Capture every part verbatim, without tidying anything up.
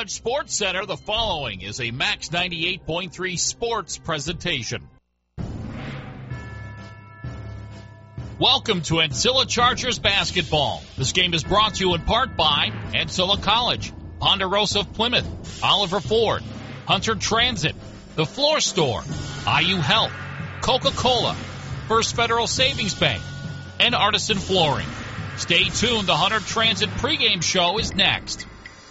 College Sports Center, the following is a Max ninety-eight point three sports presentation. Welcome to Ancilla Chargers basketball. This game is brought to you in part by Ancilla College, Ponderosa of Plymouth, Oliver Ford, Hunter Transit, The Floor Store, I U Health, Coca-Cola, First Federal Savings Bank, and Artisan Flooring. Stay tuned. The Hunter Transit pregame show is next.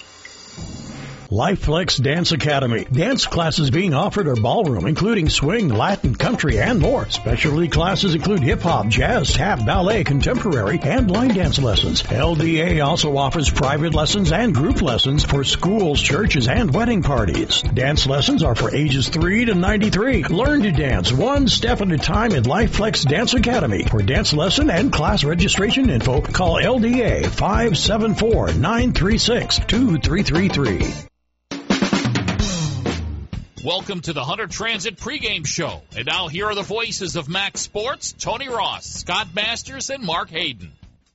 LifeFlex Dance Academy. Dance classes being offered are ballroom, including swing, Latin, country, and more. Specialty classes include hip-hop, jazz, tap, ballet, contemporary, and line dance lessons. L D A also offers private lessons and group lessons for schools, churches, and wedding parties. Dance lessons are for ages three to ninety-three. Learn to dance one step at a time at LifeFlex Dance Academy. For dance lesson and class registration info, call L D A five seven four, nine three six, two three three three. Welcome to the Hunter Transit pregame show. And now here are the voices of Max Sports, Tony Ross, Scott Masters, and Mark Hayden.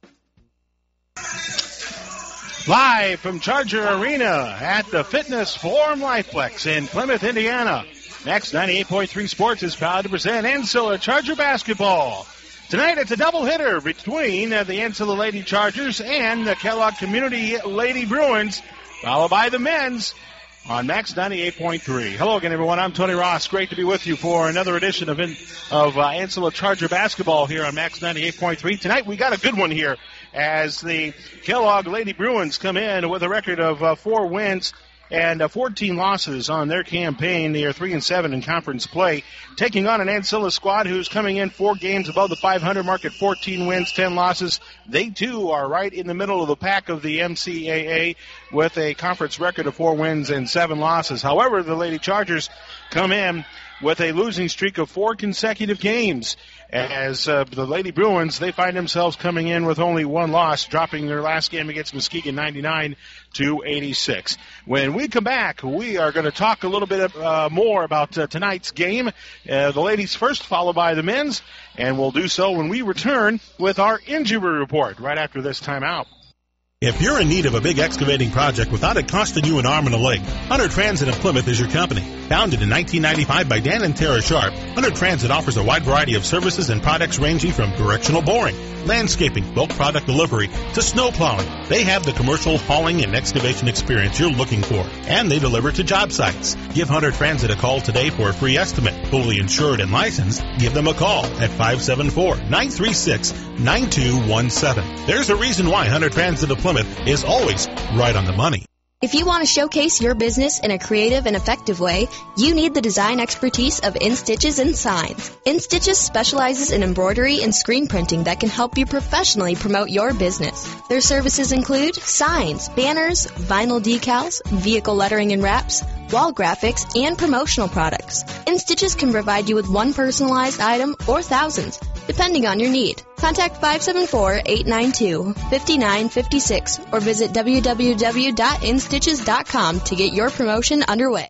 Live from Charger Arena at the Fitness Forum LifeFlex in Plymouth, Indiana. Max ninety-eight point three Sports is proud to present Ancilla Charger basketball. Tonight it's a doubleheader between uh, the Ancilla Lady Chargers and the Kellogg Community Lady Bruins, followed by the men's on Max ninety-eight point three. Hello again, everyone. I'm Tony Ross. Great to be with you for another edition of, in, of uh, Ancilla Charger basketball here on Max ninety-eight point three. Tonight we got a good one here as the Kellogg Lady Bruins come in with a record of uh, four wins and uh, fourteen losses on their campaign. They are three and seven in conference play, taking on an Ancilla squad who's coming in four games above the five hundred mark at fourteen wins, ten losses. They, too, are right in the middle of the pack of the M C A A with a conference record of four wins and seven losses. However, the Lady Chargers come in with a losing streak of four consecutive games. As uh, the Lady Bruins, they find themselves coming in with only one loss, dropping their last game against Muskegon ninety-nine to eighty-six. When we come back, we are going to talk a little bit uh, more about uh, tonight's game. Uh, the ladies first, followed by the men's, and we'll do so when we return with our injury report right after this timeout. If you're in need of a big excavating project without it costing you an arm and a leg, Hunter Transit of Plymouth is your company. Founded in nineteen ninety-five by Dan and Tara Sharp, Hunter Transit offers a wide variety of services and products ranging from directional boring, landscaping, bulk product delivery, to snow plowing. They have the commercial hauling and excavation experience you're looking for, and they deliver to job sites. Give Hunter Transit a call today for a free estimate. Fully insured and licensed, give them a call at five seven four, nine three six, nine two one seven. There's a reason why Hunter Transit of Plymouth is always right on the money. If you want to showcase your business in a creative and effective way, you need the design expertise of InStitches and Signs. InStitches specializes in embroidery and screen printing that can help you professionally promote your business. Their services include signs, banners, vinyl decals, vehicle lettering and wraps, wall graphics, and promotional products. InStitches can provide you with one personalized item or thousands, depending on your need. Contact five seven four, eight nine two, five nine five six or visit w w w dot in stitches dot com to get your promotion underway.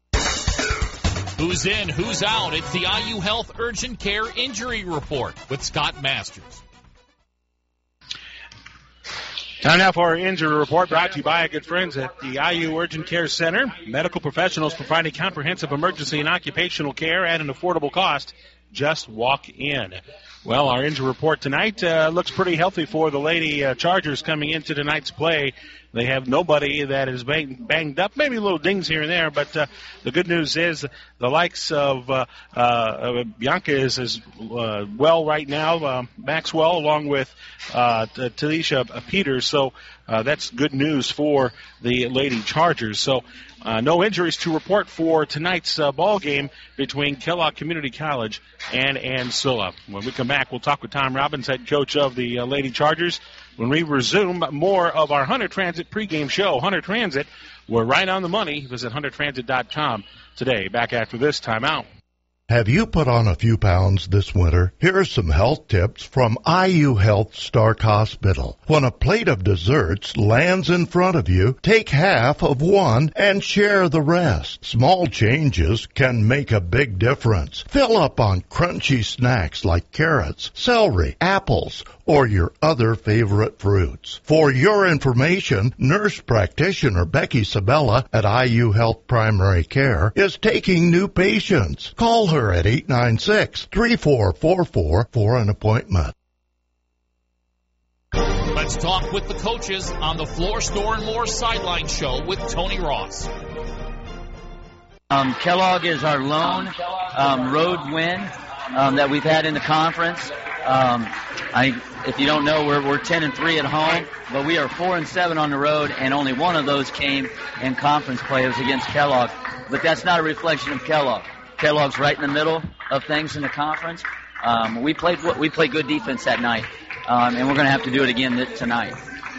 Who's in, who's out? It's the I U Health Urgent Care Injury Report with Scott Masters. Time now for our injury report, brought to you by our good friends at the I U Urgent Care Center. Medical professionals providing comprehensive emergency and occupational care at an affordable cost. Just walk in. Well, our injury report tonight uh, looks pretty healthy for the Lady uh, Chargers coming into tonight's play. They have nobody that is bang, banged up, maybe little dings here and there, but uh, the good news is the likes of uh, uh, Bianca is, is uh, well right now, uh, Maxwell, along with uh, Talisha Peters, so uh, that's good news for the Lady Chargers. So uh, no injuries to report for tonight's uh, ball game between Kellogg Community College and Ancilla. When we come back, we'll talk with Tom Robbins, head coach of the uh, Lady Chargers. When we resume more of our Hunter Transit pregame show, Hunter Transit, we're right on the money. Visit hunter transit dot com today. Back after this timeout. Have you put on a few pounds this winter? Here are some health tips from I U Health Stark Hospital. When a plate of desserts lands in front of you, take half of one and share the rest. Small changes can make a big difference. Fill up on crunchy snacks like carrots, celery, apples, or your other favorite fruits. For your information, nurse practitioner Becky Sabella at I U Health Primary Care is taking new patients. Call her at eight nine six, three four four four for an appointment. Let's talk with the coaches on the Floor Store and More Sideline Show with Tony Ross. Um, Kellogg is our lone um, road win um, that we've had in the conference. Um, I, if you don't know, we're we're ten and three at home, but we are four and seven on the road, and only one of those came in conference play. It was against Kellogg, but that's not a reflection of Kellogg. Kellogg's right in the middle of things in the conference. Um, we played we played good defense that night, um, and we're going to have to do it again th- tonight.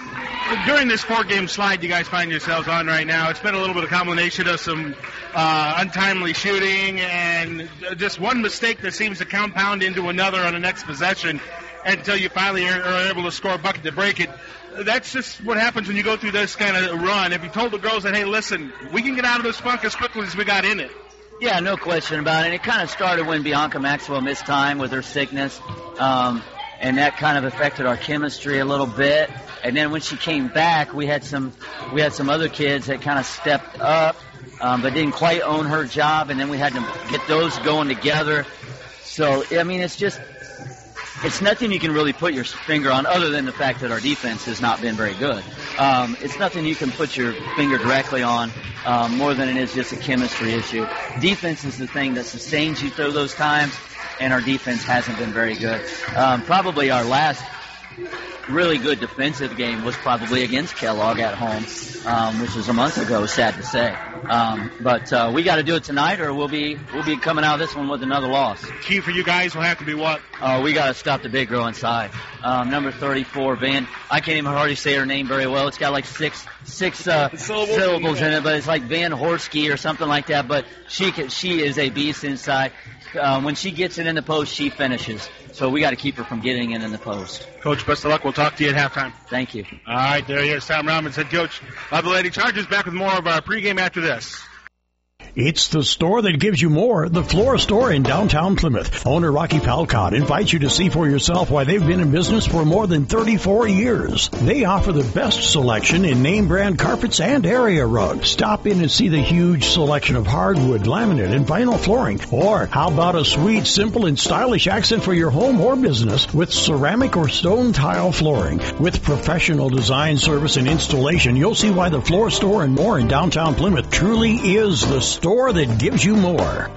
During this four-game slide you guys find yourselves on right now, it's been a little bit of a combination of some uh, untimely shooting and just one mistake that seems to compound into another on the next possession until you finally are, are able to score a bucket to break it. That's just what happens when you go through this kind of run. If you told the girls that, hey, listen, we can get out of this funk as quickly as we got in it. Yeah, no question about it. It kind of started when Bianca Maxwell missed time with her sickness, um, and that kind of affected our chemistry a little bit. And then when she came back, we had some we had some other kids that kind of stepped up, um, but didn't quite own her job, and then we had to get those going together. So, I mean, it's just it's nothing you can really put your finger on other than the fact that our defense has not been very good. Um, it's nothing you can put your finger directly on um, more than it is just a chemistry issue. Defense is the thing that sustains you through those times, and our defense hasn't been very good. Um, probably our last really good defensive game was probably against Kellogg at home, um, which was a month ago, sad to say. Um, but uh, we got to do it tonight, or we'll be we'll be coming out of this one with another loss. Key for you guys will have to be what? Uh, we got to stop the big girl inside. Um, number thirty-four, Van. I can't even hardly say her name very well. It's got like six six uh, syllables, syllables in it, but it's like Van Horsky or something like that. But she can, she is a beast inside. Um, when she gets it in the post, she finishes. So we got to keep her from getting it in the post. Coach, best of luck. We'll talk to you at halftime. Thank you. All right, there he is, Tom Robbins, head coach of the Lady Chargers. Back with more of our pregame after this. It's the store that gives you more, the Floor Store in downtown Plymouth. Owner Rocky Palcott invites you to see for yourself why they've been in business for more than thirty-four years. They offer the best selection in name brand carpets and area rugs. Stop in and see the huge selection of hardwood, laminate, and vinyl flooring. Or how about a sweet, simple, and stylish accent for your home or business with ceramic or stone tile flooring. With professional design, service, and installation, you'll see why the Floor Store and more in downtown Plymouth truly is the store that gives you more.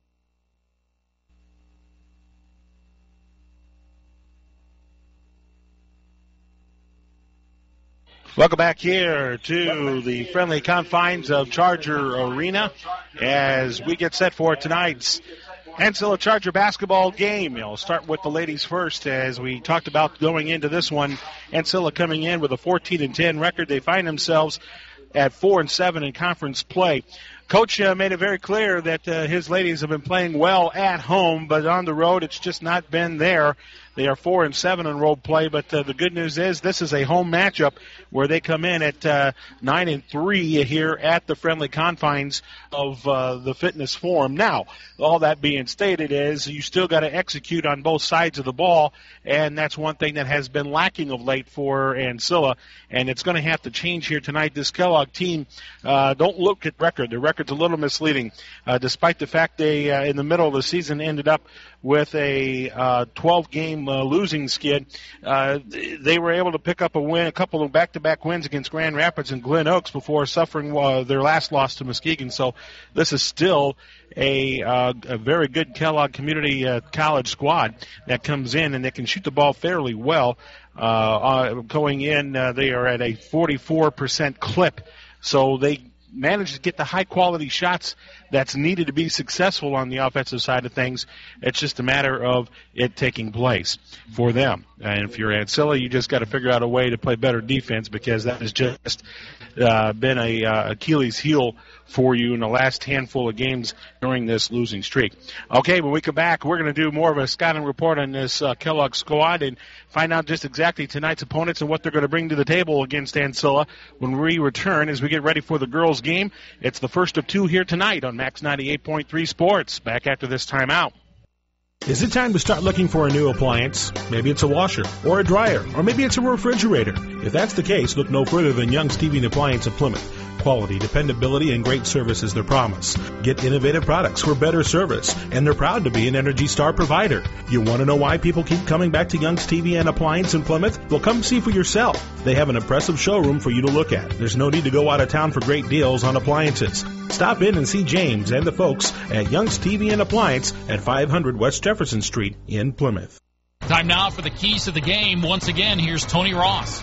Welcome back here to the friendly confines of Charger Arena as we get set for tonight's Ancilla Charger basketball game. We'll start with the ladies first, as we talked about going into this one. Ancilla coming in with a fourteen and ten record. They find themselves at four and seven in conference play. Coach uh, made it very clear that uh, his ladies have been playing well at home, but on the road it's just not been there. They are four and seven in road play, but uh, the good news is this is a home matchup where they come in at uh, nine and three here at the friendly confines of uh, the Fitness Forum. Now, all that being stated is you still got to execute on both sides of the ball, and that's one thing that has been lacking of late for Ancilla, and it's going to have to change here tonight. This Kellogg team, uh, don't look at record. The record's a little misleading, uh, despite the fact they, uh, in the middle of the season, ended up with a uh, twelve-game uh, losing skid. Uh, they were able to pick up a win, a couple of back-to-back wins against Grand Rapids and Glen Oaks before suffering uh, their last loss to Muskegon. So this is still a, uh, a very good Kellogg Community uh, College squad that comes in and they can shoot the ball fairly well. Uh, uh, going in, uh, they are at a forty-four percent clip. So they managed to get the high-quality shots that's needed to be successful on the offensive side of things. It's just a matter of it taking place for them. And if you're Ancilla, you just got to figure out a way to play better defense, because that is just uh, been a uh, Achilles heel for you in the last handful of games during this losing streak. Okay, when we come back, we're going to do more of a scouting report on this uh, Kellogg squad and find out just exactly tonight's opponents and what they're going to bring to the table against Ancilla when we return as we get ready for the girls' game. It's the first of two here tonight on Max ninety-eight point three Sports. Back after this timeout. Is it time to start looking for a new appliance? Maybe it's a washer or a dryer, or maybe it's a refrigerator. If that's the case, look no further than Young's T V and Appliance of Plymouth. Quality, dependability, and great service is their promise. Get innovative products for better service, and they're proud to be an Energy Star provider. You want to know why people keep coming back to Young's T V and Appliance in Plymouth? Well, come see for yourself. They have an impressive showroom for you to look at. There's no need to go out of town for great deals on appliances. Stop in and see James and the folks at Young's T V and Appliance at five hundred West Jefferson Street in Plymouth. Time now for the keys to the game. Once again, here's Tony Ross.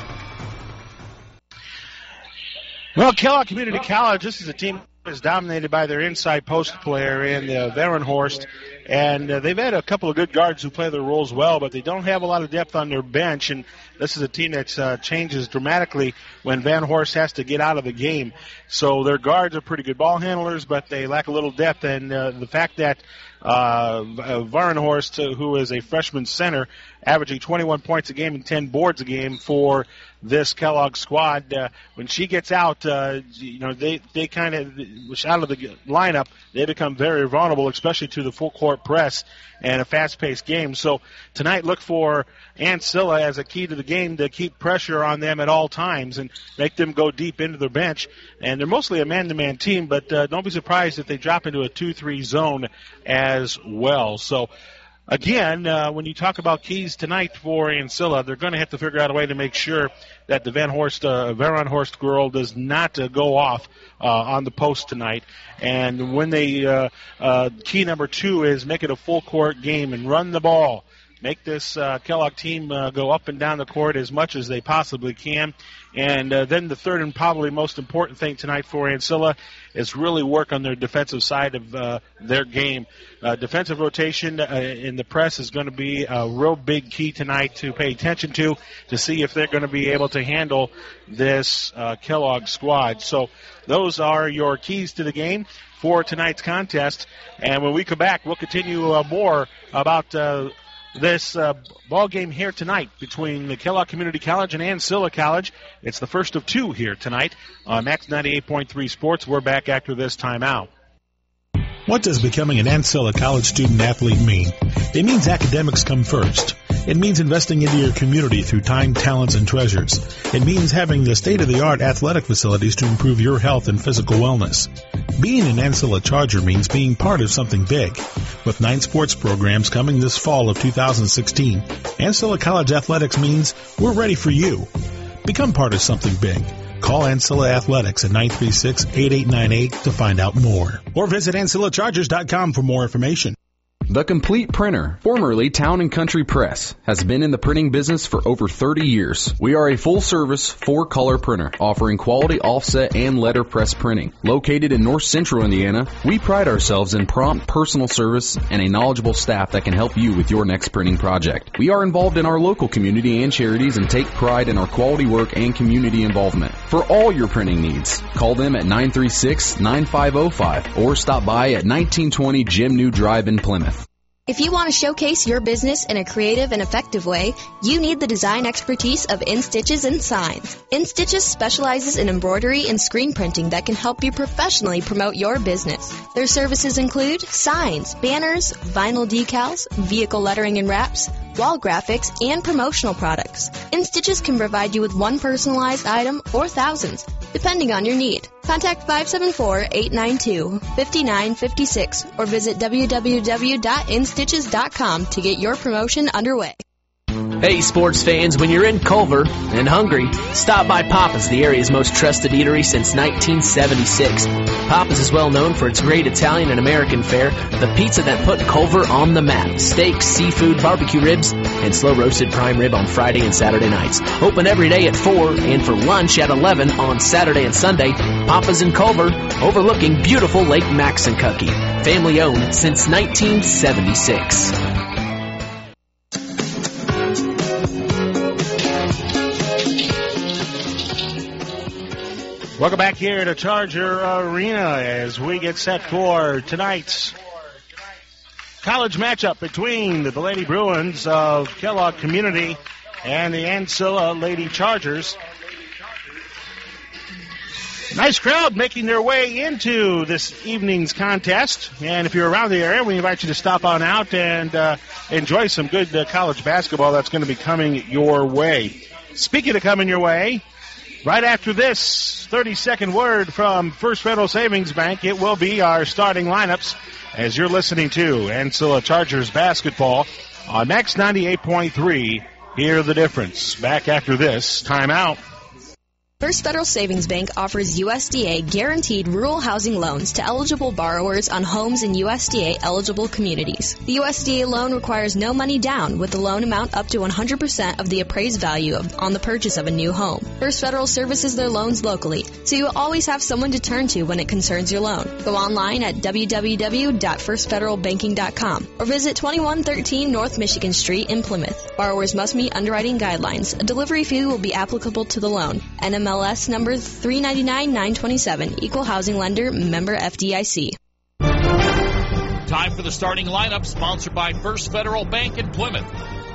Well, Kellogg Community College, this is a team that is dominated by their inside post player in uh, Varenhorst, and uh, they've had a couple of good guards who play their roles well, but they don't have a lot of depth on their bench, and this is a team that uh, changes dramatically when Van Horst has to get out of the game. So their guards are pretty good ball handlers, but they lack a little depth, and uh, the fact that uh, Varenhorst, uh, who is a freshman center, averaging twenty-one points a game and ten boards a game for this Kellogg squad, uh, when she gets out, uh, you know, they, they kind of, out of the lineup, they become very vulnerable, especially to the full court press and a fast-paced game. So tonight, look for Ancilla as a key to the game to keep pressure on them at all times and make them go deep into their bench. And they're mostly a man-to-man team, but uh, don't be surprised if they drop into a two three zone as well. So, Again, uh, when you talk about keys tonight for Ancilla, they're going to have to figure out a way to make sure that the Van Horst, uh, Varenhorst girl does not uh, go off uh, on the post tonight. And when they, uh, uh, key number two is make it a full court game and run the ball. Make this uh, Kellogg team uh, go up and down the court as much as they possibly can. And uh, then the third and probably most important thing tonight for Ancilla is really work on their defensive side of uh, their game. Uh, defensive rotation uh, in the press is going to be a real big key tonight to pay attention to, to see if they're going to be able to handle this uh, Kellogg squad. So those are your keys to the game for tonight's contest. And when we come back, we'll continue uh, more about uh, this uh, ball game here tonight between the Kellogg Community College and Ancilla College. It's the first of two here tonight on Max ninety-eight point three Sports. We're back after this timeout. What does becoming an Ancilla College student-athlete mean? It means academics come first. It means investing into your community through time, talents, and treasures. It means having the state-of-the-art athletic facilities to improve your health and physical wellness. Being an Ancilla Charger means being part of something big. With nine sports programs coming this fall of two thousand sixteen, Ancilla College Athletics means we're ready for you. Become part of something big. Call Ancilla Athletics at nine three six, eight eight nine eight to find out more. Or visit ancilla chargers dot com for more information. The Complete Printer, formerly Town and Country Press, has been in the printing business for over thirty years. We are a full-service, four-color printer, offering quality offset and letterpress printing. Located in north central Indiana, we pride ourselves in prompt personal service and a knowledgeable staff that can help you with your next printing project. We are involved in our local community and charities and take pride in our quality work and community involvement. For all your printing needs, call them at nine three six, nine five zero five or stop by at nineteen twenty Jim New Drive in Plymouth. If you want to showcase your business in a creative and effective way, you need the design expertise of InStitches and Signs. InStitches specializes in embroidery and screen printing that can help you professionally promote your business. Their services include signs, banners, vinyl decals, vehicle lettering and wraps, wall graphics, and promotional products. InStitches can provide you with one personalized item or thousands, depending on your need. Contact five seven four, eight nine two, five nine five six or visit w w w dot in stitches dot com to get your promotion underway. Hey sports fans, when you're in Culver and hungry, stop by Papa's, the area's most trusted eatery since nineteen seventy-six. Papa's is well known for its great Italian and American fare, the pizza that put Culver on the map, steaks, seafood, barbecue ribs, and slow-roasted prime rib on Friday and Saturday nights. Open every day at four and for lunch at eleven on Saturday and Sunday. Papa's in Culver, overlooking beautiful Lake Maxinkuckee. Family owned since nineteen seventy-six. Welcome back here to Charger Arena as we get set for tonight's college matchup between the Lady Bruins of Kellogg Community and the Ancilla Lady Chargers. Nice crowd making their way into this evening's contest. And if you're around the area, we invite you to stop on out and uh, enjoy some good uh, college basketball that's going to be coming your way. Speaking of coming your way, right after this thirty-second word from First Federal Savings Bank, it will be our starting lineups as you're listening to Ancilla Chargers basketball on Max ninety-eight point three. Hear the difference. Back after this timeout. First Federal Savings Bank offers U S D A guaranteed rural housing loans to eligible borrowers on homes in U S D A eligible communities. The U S D A loan requires no money down, with the loan amount up to one hundred percent of the appraised value of, on the purchase of a new home. First Federal services their loans locally, so you will always have someone to turn to when it concerns your loan. Go online at w w w dot first federal banking dot com or visit twenty-one thirteen North Michigan Street in Plymouth. Borrowers must meet underwriting guidelines. A delivery fee will be applicable to the loan. N M L S number three ninety-nine nine twenty-seven. Equal housing lender, member F D I C. Time for the starting lineup, sponsored by First Federal Bank in Plymouth.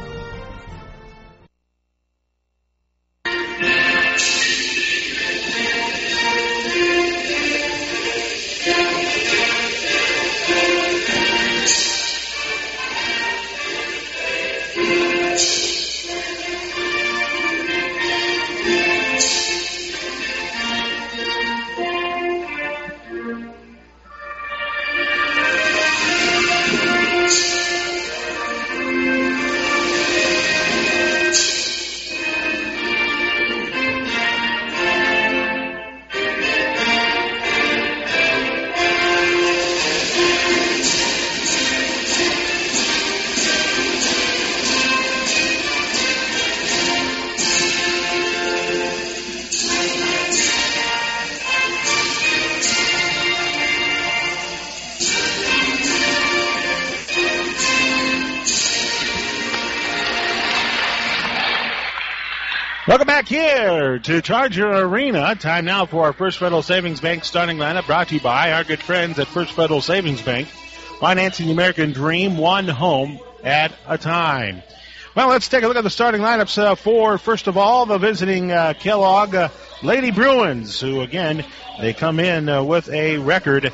Welcome back here to Charger Arena. Time now for our First Federal Savings Bank starting lineup, brought to you by our good friends at First Federal Savings Bank, financing the American dream one home at a time. Well, let's take a look at the starting lineups uh, for, first of all, the visiting uh, Kellogg uh, Lady Bruins, who, again, they come in uh, with a record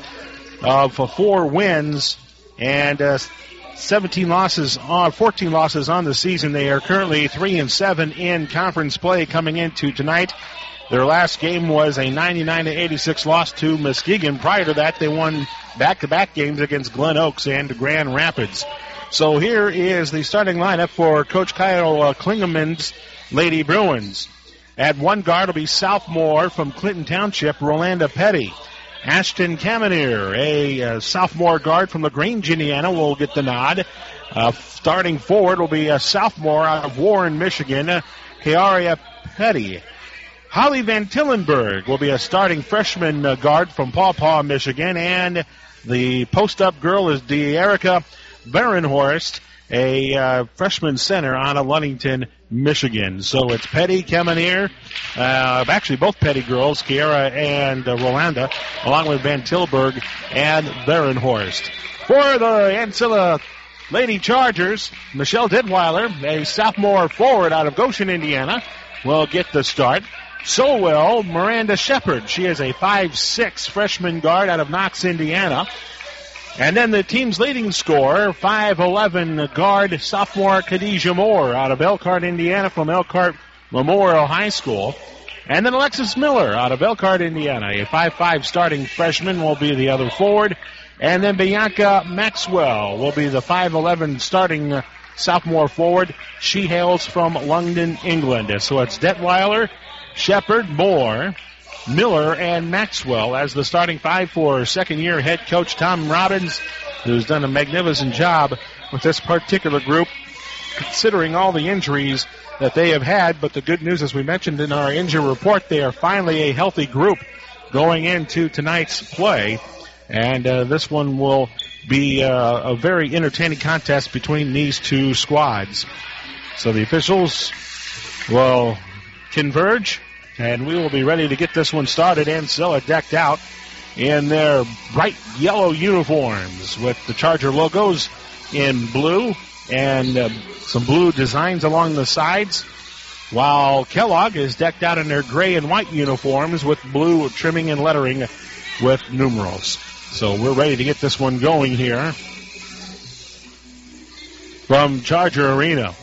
of uh, four wins and uh, seventeen losses on fourteen losses on the season. They are currently three and seven in conference play coming into tonight. Their last game was a ninety-nine to eighty-six loss to Muskegon. Prior to that, they won back-to-back games against Glen Oaks and Grand Rapids. So here is the starting lineup for Coach Kyle uh, Klingeman's Lady Bruins. At one guard will be sophomore from Clinton Township, Rolanda Petty. Ashton Kamener, a uh, sophomore guard from LaGrange, Indiana, will get the nod. Uh, starting forward will be a sophomore out of Warren, Michigan, uh, Kiaria Petty. Holly Van Tillenberg will be a starting freshman uh, guard from Paw Paw, Michigan. And the post-up girl is De'Erica Barenhorst, a uh, freshman center out of Ludington, Michigan. So it's Petty, Kamener, uh, actually both Petty girls, Kiara and uh, Rolanda, along with Van Tilburg and Barenhorst. For the Ancilla Lady Chargers, Michelle Detweiler, a sophomore forward out of Goshen, Indiana, will get the start. So will Miranda Shepard. She is a five six freshman guard out of Knox, Indiana. And then the team's leading scorer, five eleven guard sophomore Khadijah Moore out of Elkhart, Indiana, from Elkhart Memorial High School. And then Alexis Miller out of Elkhart, Indiana, a five five starting freshman, will be the other forward. And then Bianca Maxwell will be the five eleven starting sophomore forward. She hails from London, England. So it's Detweiler, Shepard, Moore, Miller, and Maxwell as the starting five for second-year head coach Tom Robbins, who's done a magnificent job with this particular group, considering all the injuries that they have had. But the good news, as we mentioned in our injury report, they are finally a healthy group going into tonight's play. And uh, this one will be uh, a very entertaining contest between these two squads. So the officials will converge And we will be ready to get this one started. Ancilla decked out in their bright yellow uniforms with the Charger logos in blue and uh, some blue designs along the sides, while Kellogg is decked out in their gray and white uniforms with blue trimming and lettering with numerals. So we're ready to get this one going here from Charger Arena.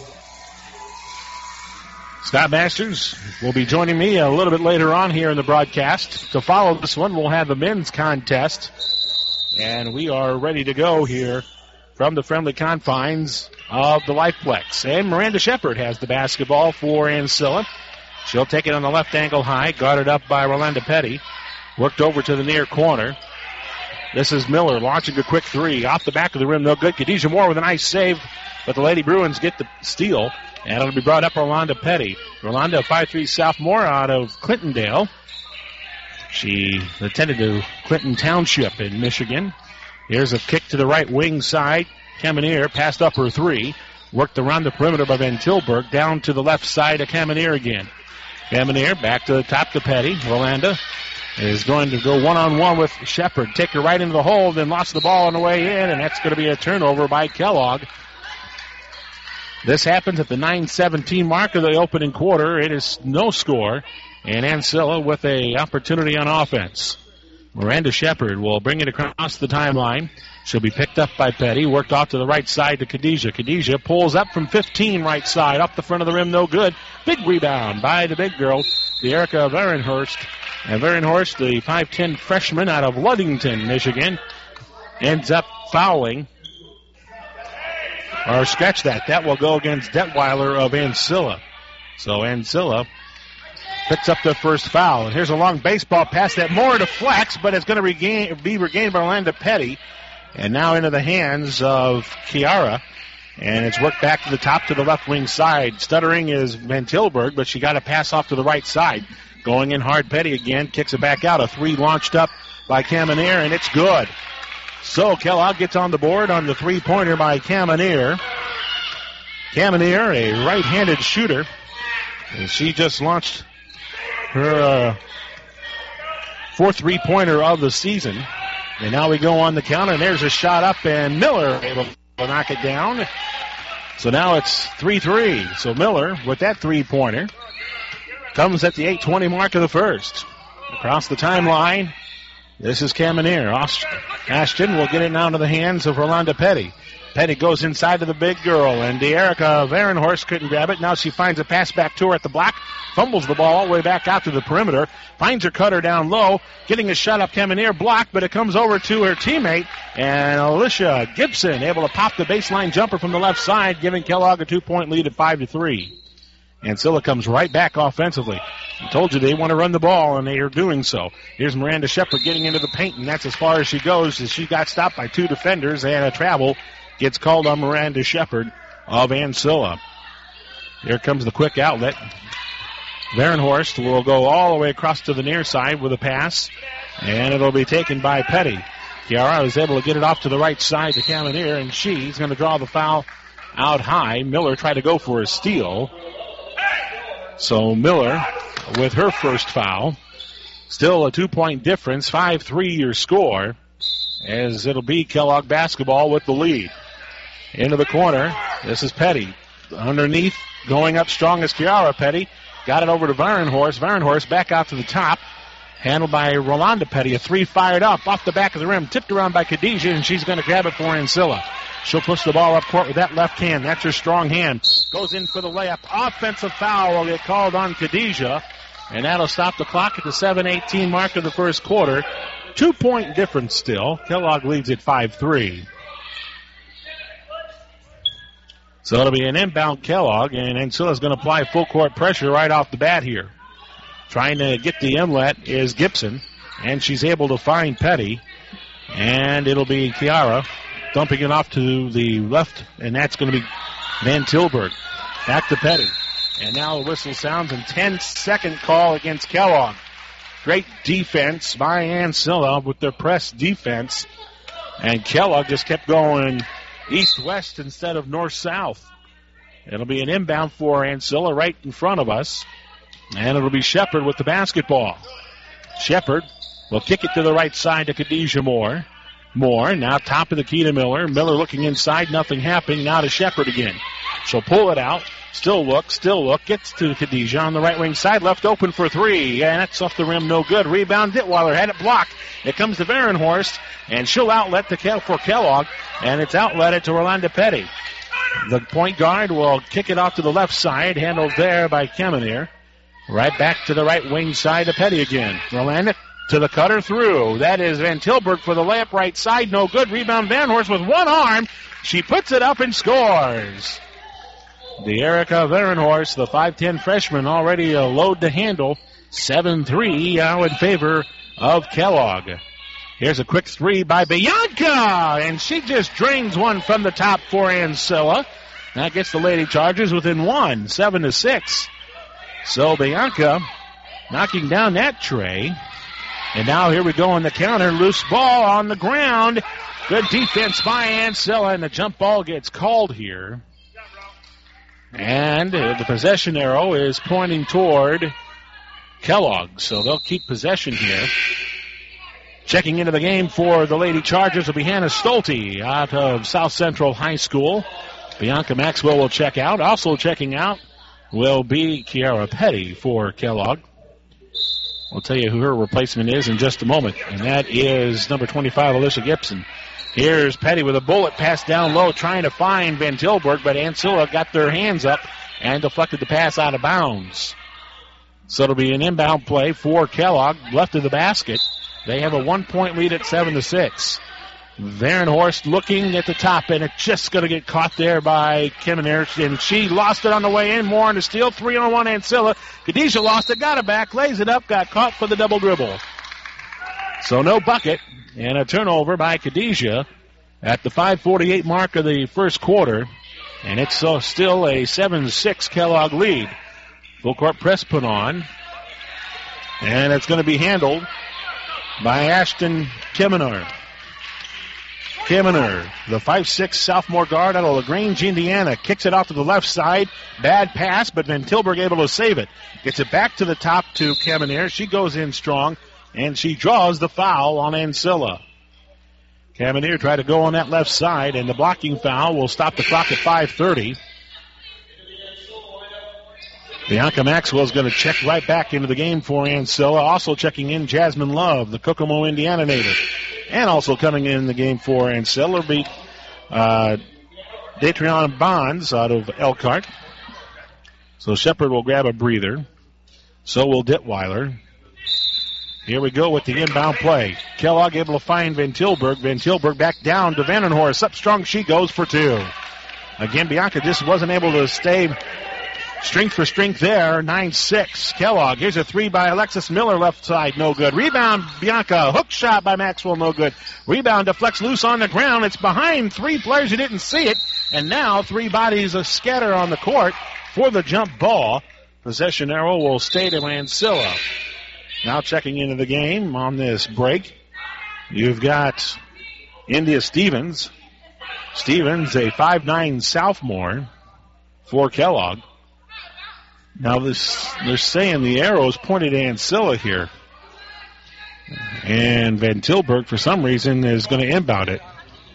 Scott Masters will be joining me a little bit later on here in the broadcast. To follow this one, we'll have the men's contest. And we are ready to go here from the friendly confines of the Lifeplex. And Miranda Shepard has the basketball for Ancilla. She'll take it on the left angle high, guarded up by Rolanda Petty. Worked over to the near corner. This is Miller launching a quick three. Off the back of the rim, no good. Khadijah Moore with a nice save, but the Lady Bruins get the steal. And it'll be brought up Rolanda Petty. Rolanda, a five three sophomore out of Clintondale. She attended to Clinton Township in Michigan. Here's a kick to the right wing side. Kameneer passed up her three. Worked around the perimeter by Van Tilburg. Down to the left side of Kameneer again. Kameneer back to the top to Petty. Rolanda is going to go one-on-one with Shepard. Take her right into the hole, then lost the ball on the way in, and that's going to be a turnover by Kellogg. This happens at the nine seventeen mark of the opening quarter. It is no score, and Ancilla with a opportunity on offense. Miranda Shepard will bring it across the timeline. She'll be picked up by Petty, worked off to the right side to Khadijah. Khadijah pulls up from fifteen right side, up the front of the rim, no good. Big rebound by the big girl, the Erica Varenhorst. And Varenhorst, the five ten freshman out of Ludington, Michigan, ends up fouling. Or scratch that. That will go against Detweiler of Ancilla. So Ancilla picks up the first foul. And here's a long baseball pass that Moore deflects, but it's going to regain, be regained by Rolanda Petty. And now into the hands of Kiara. And it's worked back to the top to the left wing side. Stuttering is Van Tilburg, but she got a pass off to the right side. Going in hard, Petty again. Kicks it back out. A three launched up by Kameneer, and it's good. So Kellogg gets on the board on the three-pointer by Kameneer. Kameneer, a right-handed shooter. And she just launched her uh, fourth three-pointer of the season. And now we go on the counter, and there's a shot up, and Miller able to knock it down. So now it's three three. So Miller, with that three-pointer, comes at the eight twenty mark of the first. Across the timeline, this is Kameneer. Ashton will get it now into the hands of Rolanda Petty. Petty goes inside to the big girl, and De'Erica Varenhorst couldn't grab it. Now she finds a pass back to her at the block, fumbles the ball all the way back out to the perimeter, finds her cutter down low, getting a shot up Kameneer, blocked, but it comes over to her teammate, and Alicia Gibson able to pop the baseline jumper from the left side, giving Kellogg a two-point lead at five to three. Ancilla comes right back offensively. I told you they want to run the ball, and they are doing so. Here's Miranda Shepard getting into the paint, and that's as far as she goes, as she got stopped by two defenders, and a travel gets called on Miranda Shepard of Ancilla. Here comes the quick outlet. Varenhorst will go all the way across to the near side with a pass, and it'll be taken by Petty. Kiara is able to get it off to the right side to Kameneer, and she's going to draw the foul out high. Miller tried to go for a steal. So Miller with her first foul. Still a two-point difference, five three your score, as it'll be Kellogg basketball with the lead. Into the corner, this is Petty. Underneath, going up strong as Kiara Petty. Got it over to Varenhorst. Varenhorst back out to the top. Handled by Rolanda Petty. A three fired up off the back of the rim. Tipped around by Khadijah, and she's going to grab it for Ancilla. She'll push the ball up court with that left hand. That's her strong hand. Goes in for the layup. Offensive foul will get called on Khadijah, and that'll stop the clock at the seven eighteen mark of the first quarter. Two-point difference still. Kellogg leads at five three. So it'll be an inbound Kellogg, and Ancilla's going to apply full court pressure right off the bat here. Trying to get the inlet is Gibson, and she's able to find Petty, and it'll be Kiara dumping it off to the left, and that's going to be Van Tilburg. Back to Petty. And now the whistle sounds, and ten-second call against Kellogg. Great defense by Ancilla with their press defense, and Kellogg just kept going east-west instead of north-south. It'll be an inbound for Ancilla right in front of us. And it'll be Shepard with the basketball. Shepard will kick it to the right side to Khadijah Moore. Moore now top of the key to Miller. Miller looking inside, nothing happening. Now to Shepard again. She'll pull it out. Still look, still look. Gets to Khadijah on the right wing side. Left open for three. And that's off the rim, no good. Rebound, Ditweiler had it blocked. It comes to Varenhorst. And she'll outlet to Kel- for Kellogg. And it's outletted to Rolanda Petty. The point guard will kick it off to the left side. Handled there by Kamener. Right back to the right wing side to Petty again. Rolanda to the cutter through. That is Van Tilburg for the layup right side. No good. Rebound Vanhorst with one arm. She puts it up and scores. The Erica Varenhorst, the five ten freshman, already a load to handle. seven three now in favor of Kellogg. Here's a quick three by Bianca, and she just drains one from the top for Ancilla. That gets the Lady Chargers within one, seven to six. So Bianca knocking down that tray. And now here we go on the counter. Loose ball on the ground. Good defense by Ancilla, and the jump ball gets called here. And the possession arrow is pointing toward Kellogg, so they'll keep possession here. Checking into the game for the Lady Chargers will be Hannah Stolte out of South Central High School. Bianca Maxwell will check out. Also checking out will be Kiara Petty for Kellogg. We'll tell you who her replacement is in just a moment, and that is number twenty-five, Alyssa Gibson. Here's Petty with a bullet pass down low, trying to find Van Tilburg, but Ancilla got their hands up and deflected the pass out of bounds. So it'll be an inbound play for Kellogg, left of the basket. They have a one-point lead at seven to six. Varenhorst looking at the top, and it's just going to get caught there by Kamener, and she lost it on the way in. More on the steal, three on one Ancilla. Khadijah lost it, got it back, lays it up, got caught for the double dribble. So no bucket, and a turnover by Khadijah at the five forty-eight mark of the first quarter, and it's uh, still a seven six Kellogg lead. Full court press put on, and it's going to be handled by Ashton Kamener. Kamener, the five six sophomore guard out of LaGrange, Indiana, kicks it off to the left side. Bad pass, but Van Tilburg able to save it. Gets it back to the top to Kamener. She goes in strong, and she draws the foul on Ancilla. Kamener tried to go on that left side, and the blocking foul will stop the clock at five thirty. Bianca Maxwell is going to check right back into the game for Ancilla. Also checking in Jasmine Love, the Kokomo, Indiana native. And also coming in the game for Ancilla will be uh, Datrion Bonds out of Elkhart. So Shepard will grab a breather. So will Ditweiler. Here we go with the inbound play. Kellogg able to find Van Tilburg. Van Tilburg back down to Vandenhorst. Up strong, she goes for two. Again, Bianca just wasn't able to stay strength for strength there. nine six Kellogg. Here's a three by Alexis Miller, left side, no good. Rebound, Bianca. Hook shot by Maxwell, no good. Rebound deflects loose on the ground. It's behind three players who didn't see it. And now three bodies a scatter on the court for the jump ball. Possession arrow will stay to Ancilla. Now checking into the game on this break, you've got India Stevens. Stevens, a five nine sophomore for Kellogg. Now this, they're saying the arrow is pointed at Ancilla here. And Van Tilburg, for some reason, is going to inbound it.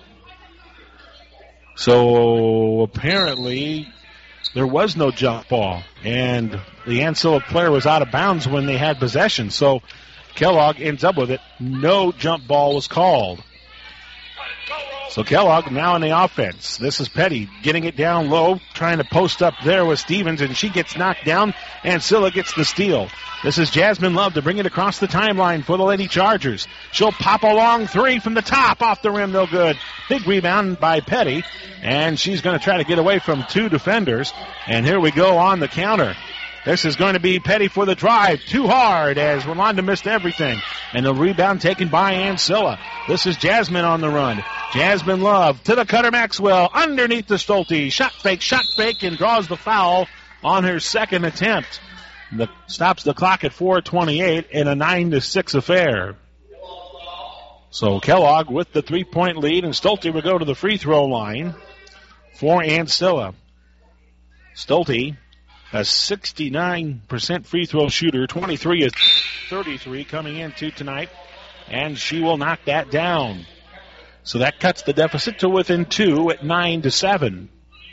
So apparently there was no jump ball. And the Ancilla player was out of bounds when they had possession. So Kellogg ends up with it. No jump ball was called. So Kellogg now in the offense. This is Petty getting it down low, trying to post up there with Stevens, and she gets knocked down. Ancilla gets the steal. This is Jasmine Love to bring it across the timeline for the Lady Chargers. She'll pop a long three from the top, off the rim, no good. Big rebound by Petty, and she's going to try to get away from two defenders. And here we go on the counter. This is going to be Petty for the drive. Too hard as Rolanda missed everything. And the rebound taken by Ancilla. This is Jasmine on the run. Jasmine Love to the cutter Maxwell. Underneath the Stolte. Shot fake, shot fake, and draws the foul on her second attempt. The, stops the clock at four twenty-eight in a nine to six affair. So Kellogg with the three-point lead, and Stolte will go to the free throw line for Ancilla. Stolte a sixty-nine percent free throw shooter, twenty-three of thirty-three coming into tonight, and she will knock that down. So that cuts the deficit to within two at nine to seven.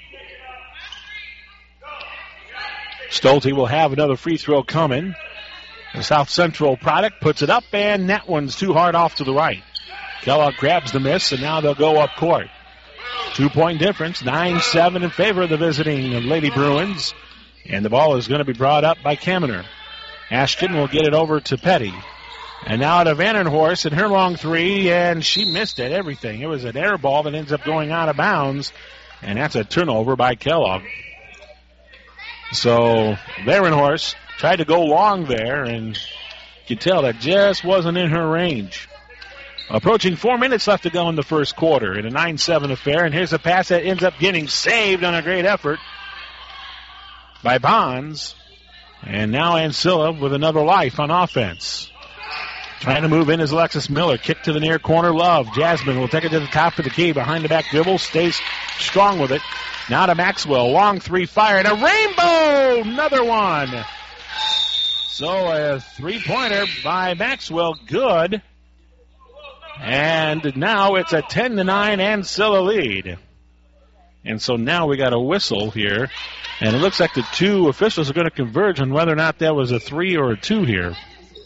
Stolte will have another free throw coming. The South Central product puts it up, and that one's too hard off to the right. Kellogg grabs the miss, and now they'll go up court. Two-point difference, nine seven in favor of the visiting Lady Bruins. And the ball is going to be brought up by Kaminer. Ashton will get it over to Petty. And now to Vandenhorst and her long three, and she missed it, everything. It was an air ball that ends up going out of bounds, and that's a turnover by Kellogg. So Vandenhorst tried to go long there, and you could tell that just wasn't in her range. Approaching four minutes left to go in the first quarter in a nine seven affair, and here's a pass that ends up getting saved on a great effort by Bonds. And now Ancilla with another life on offense. Trying to move in is Alexis Miller. Kick to the near corner, Love. Jasmine will take it to the top of the key. Behind the back dribble, stays strong with it. Now to Maxwell. Long three fired. A rainbow! Another one. So a three-pointer by Maxwell. Good. And now it's a ten to nine Ancilla lead. And so now we got a whistle here. And it looks like the two officials are going to converge on whether or not that was a three or a two here.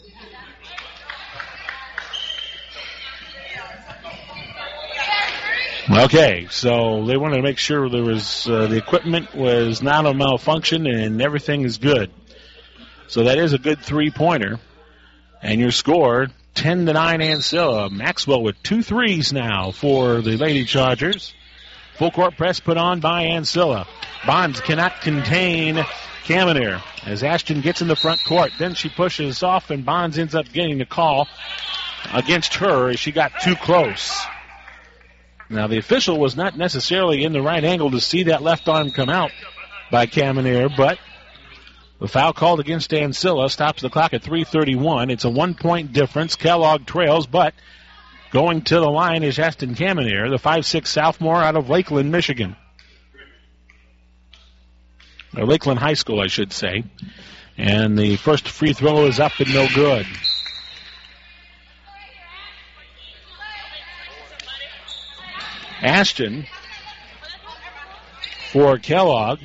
Okay, so they wanted to make sure there was uh, the equipment was not a malfunction and everything is good. So that is a good three-pointer. And your score, ten to nine Ancilla. Maxwell with two threes now for the Lady Chargers. Full court press put on by Ancilla. Bonds cannot contain Kaminer as Ashton gets in the front court. Then she pushes off, and Bonds ends up getting the call against her as she got too close. Now, the official was not necessarily in the right angle to see that left arm come out by Kaminer, but the foul called against Ancilla stops the clock at three thirty-one. It's a one-point difference. Kellogg trails, but going to the line is Ashton Kaminer, the five six sophomore out of Lakeland, Michigan. Or Lakeland High School, I should say. And the first free throw is up and no good. Ashton for Kellogg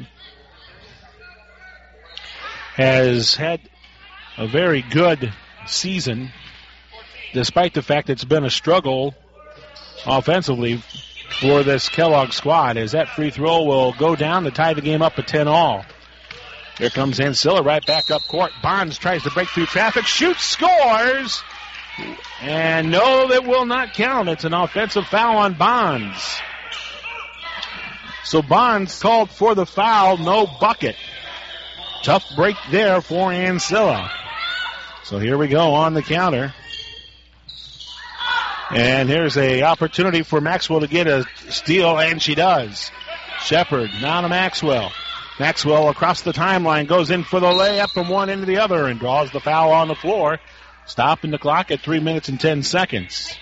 has had a very good season, despite the fact it's been a struggle offensively for this Kellogg squad, as that free throw will go down to tie the game up at ten all. Here comes Ancilla right back up court. Bonds tries to break through traffic, shoots, scores, and no, that will not count. It's an offensive foul on Bonds. So Bonds called for the foul, no bucket. Tough break there for Ancilla. So here we go on the counter. And here's a opportunity for Maxwell to get a steal, and she does. Shepard now to Maxwell. Maxwell across the timeline goes in for the layup from one end to the other and draws the foul on the floor. Stopping the clock at three minutes and ten seconds.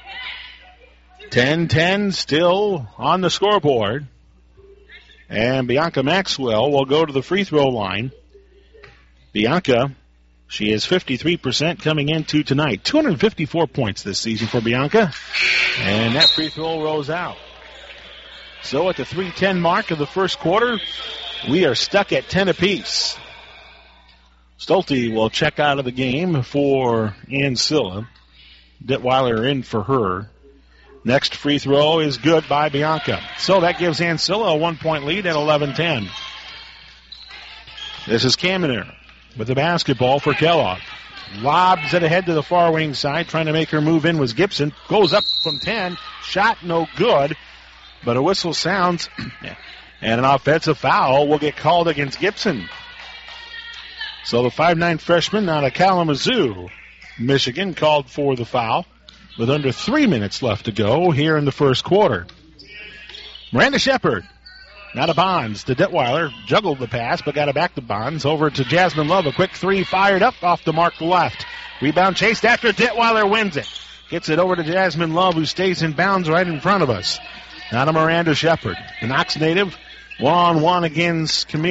ten ten still on the scoreboard. And Bianca Maxwell will go to the free throw line. Bianca, she is fifty-three percent coming into tonight. two hundred fifty-four points this season for Bianca. And that free throw rolls out. So at the three ten mark of the first quarter, we are stuck at ten apiece. Stolte will check out of the game for Ancilla. Detweiler in for her. Next free throw is good by Bianca. So that gives Ancilla a one-point lead at eleven ten. This is Kaminer with the basketball for Kellogg. Lobs it ahead to the far wing side. Trying to make her move in was Gibson. Goes up from ten. Shot no good. But a whistle sounds. And an offensive foul will get called against Gibson. So the five nine freshman out of Kalamazoo, Michigan, called for the foul with under three minutes left to go here in the first quarter. Miranda Shepard, now to Bonds, to Detweiler, juggled the pass, but got it back to Bonds. Over to Jasmine Love, a quick three fired up off the mark left. Rebound chased after Detweiler wins it. Gets it over to Jasmine Love, who stays in bounds right in front of us. Now to Miranda Shepard, the Knox native, one-on-one against Kamir.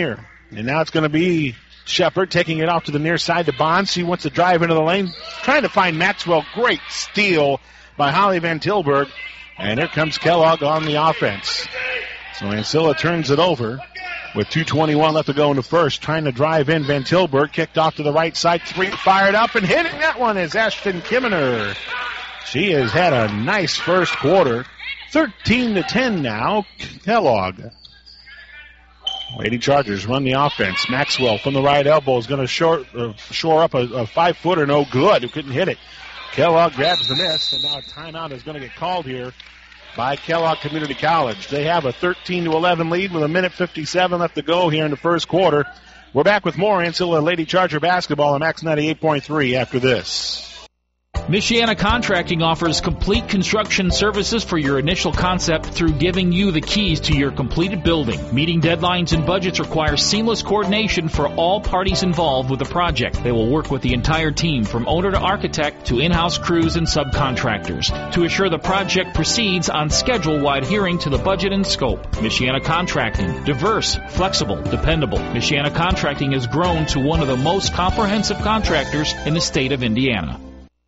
And now it's going to be Shepard taking it off to the near side to Bonds. She wants to drive into the lane, trying to find Maxwell. Great steal by Holly Van Tilburg. And here comes Kellogg on the offense. So Ancilla turns it over with two twenty-one left to go in the first. Trying to drive in. Van Tilburg kicked off to the right side. Three fired up and hitting that one is Ashton Kimmener. She has had a nice first quarter. thirteen to ten now. Kellogg. Lady Chargers run the offense. Maxwell from the right elbow is going to short, uh, shore up a, a five-footer. No good. Who couldn't hit it. Kellogg grabs the miss, and now a timeout is going to get called here by Kellogg Community College. They have a thirteen to eleven lead with a minute fifty-seven left to go here in the first quarter. We're back with more Ancilla Lady Charger basketball on Max ninety-eight point three after this. Michiana Contracting offers complete construction services for your initial concept through giving you the keys to your completed building. Meeting deadlines and budgets require seamless coordination for all parties involved with the project. They will work with the entire team from owner to architect to in-house crews and subcontractors to assure the project proceeds on schedule while adhering to the budget and scope. Michiana Contracting. Diverse, flexible, dependable. Michiana Contracting has grown to one of the most comprehensive contractors in the state of Indiana.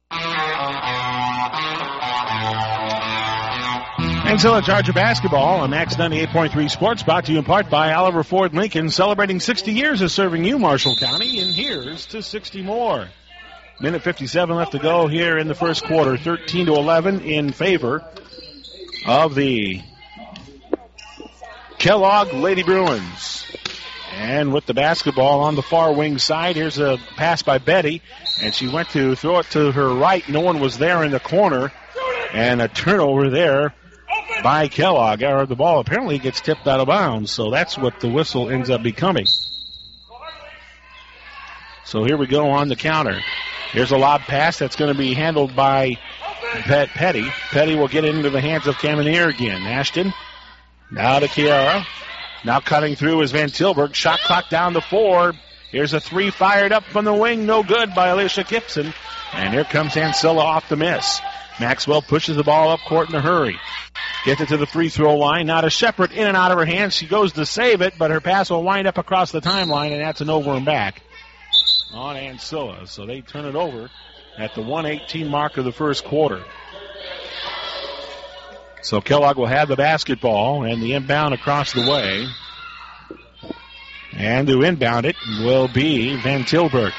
Ancilla Charger basketball on Max ninety-eight point three Sports, brought to you in part by Oliver Ford Lincoln, celebrating sixty years of serving you, Marshall County, and here's to sixty more. Minute fifty-seven left to go here in the first quarter, thirteen to eleven in favor of the Kellogg Lady Bruins. And with the basketball on the far wing side, here's a pass by Betty, and she went to throw it to her right. No one was there in the corner, and a turnover there by Kellogg. Or the ball apparently gets tipped out of bounds, so that's what the whistle ends up becoming. So here we go on the counter. Here's a lob pass that's going to be handled by Pet Petty. Petty will get it into the hands of Camineer again. Ashton, now to Kiara. Now cutting through is Van Tilburg. Shot clock down to four. Here's a three fired up from the wing. No good by Alicia Gibson. And here comes Ancilla off the miss. Maxwell pushes the ball up court in a hurry. Gets it to the free throw line. Now to Shepard, in and out of her hands. She goes to save it, but her pass will wind up across the timeline, and that's an over and back on Ancilla. So they turn it over at the one eighteen mark of the first quarter. So Kellogg will have the basketball and the inbound across the way. And to inbound it will be Van Tilburg.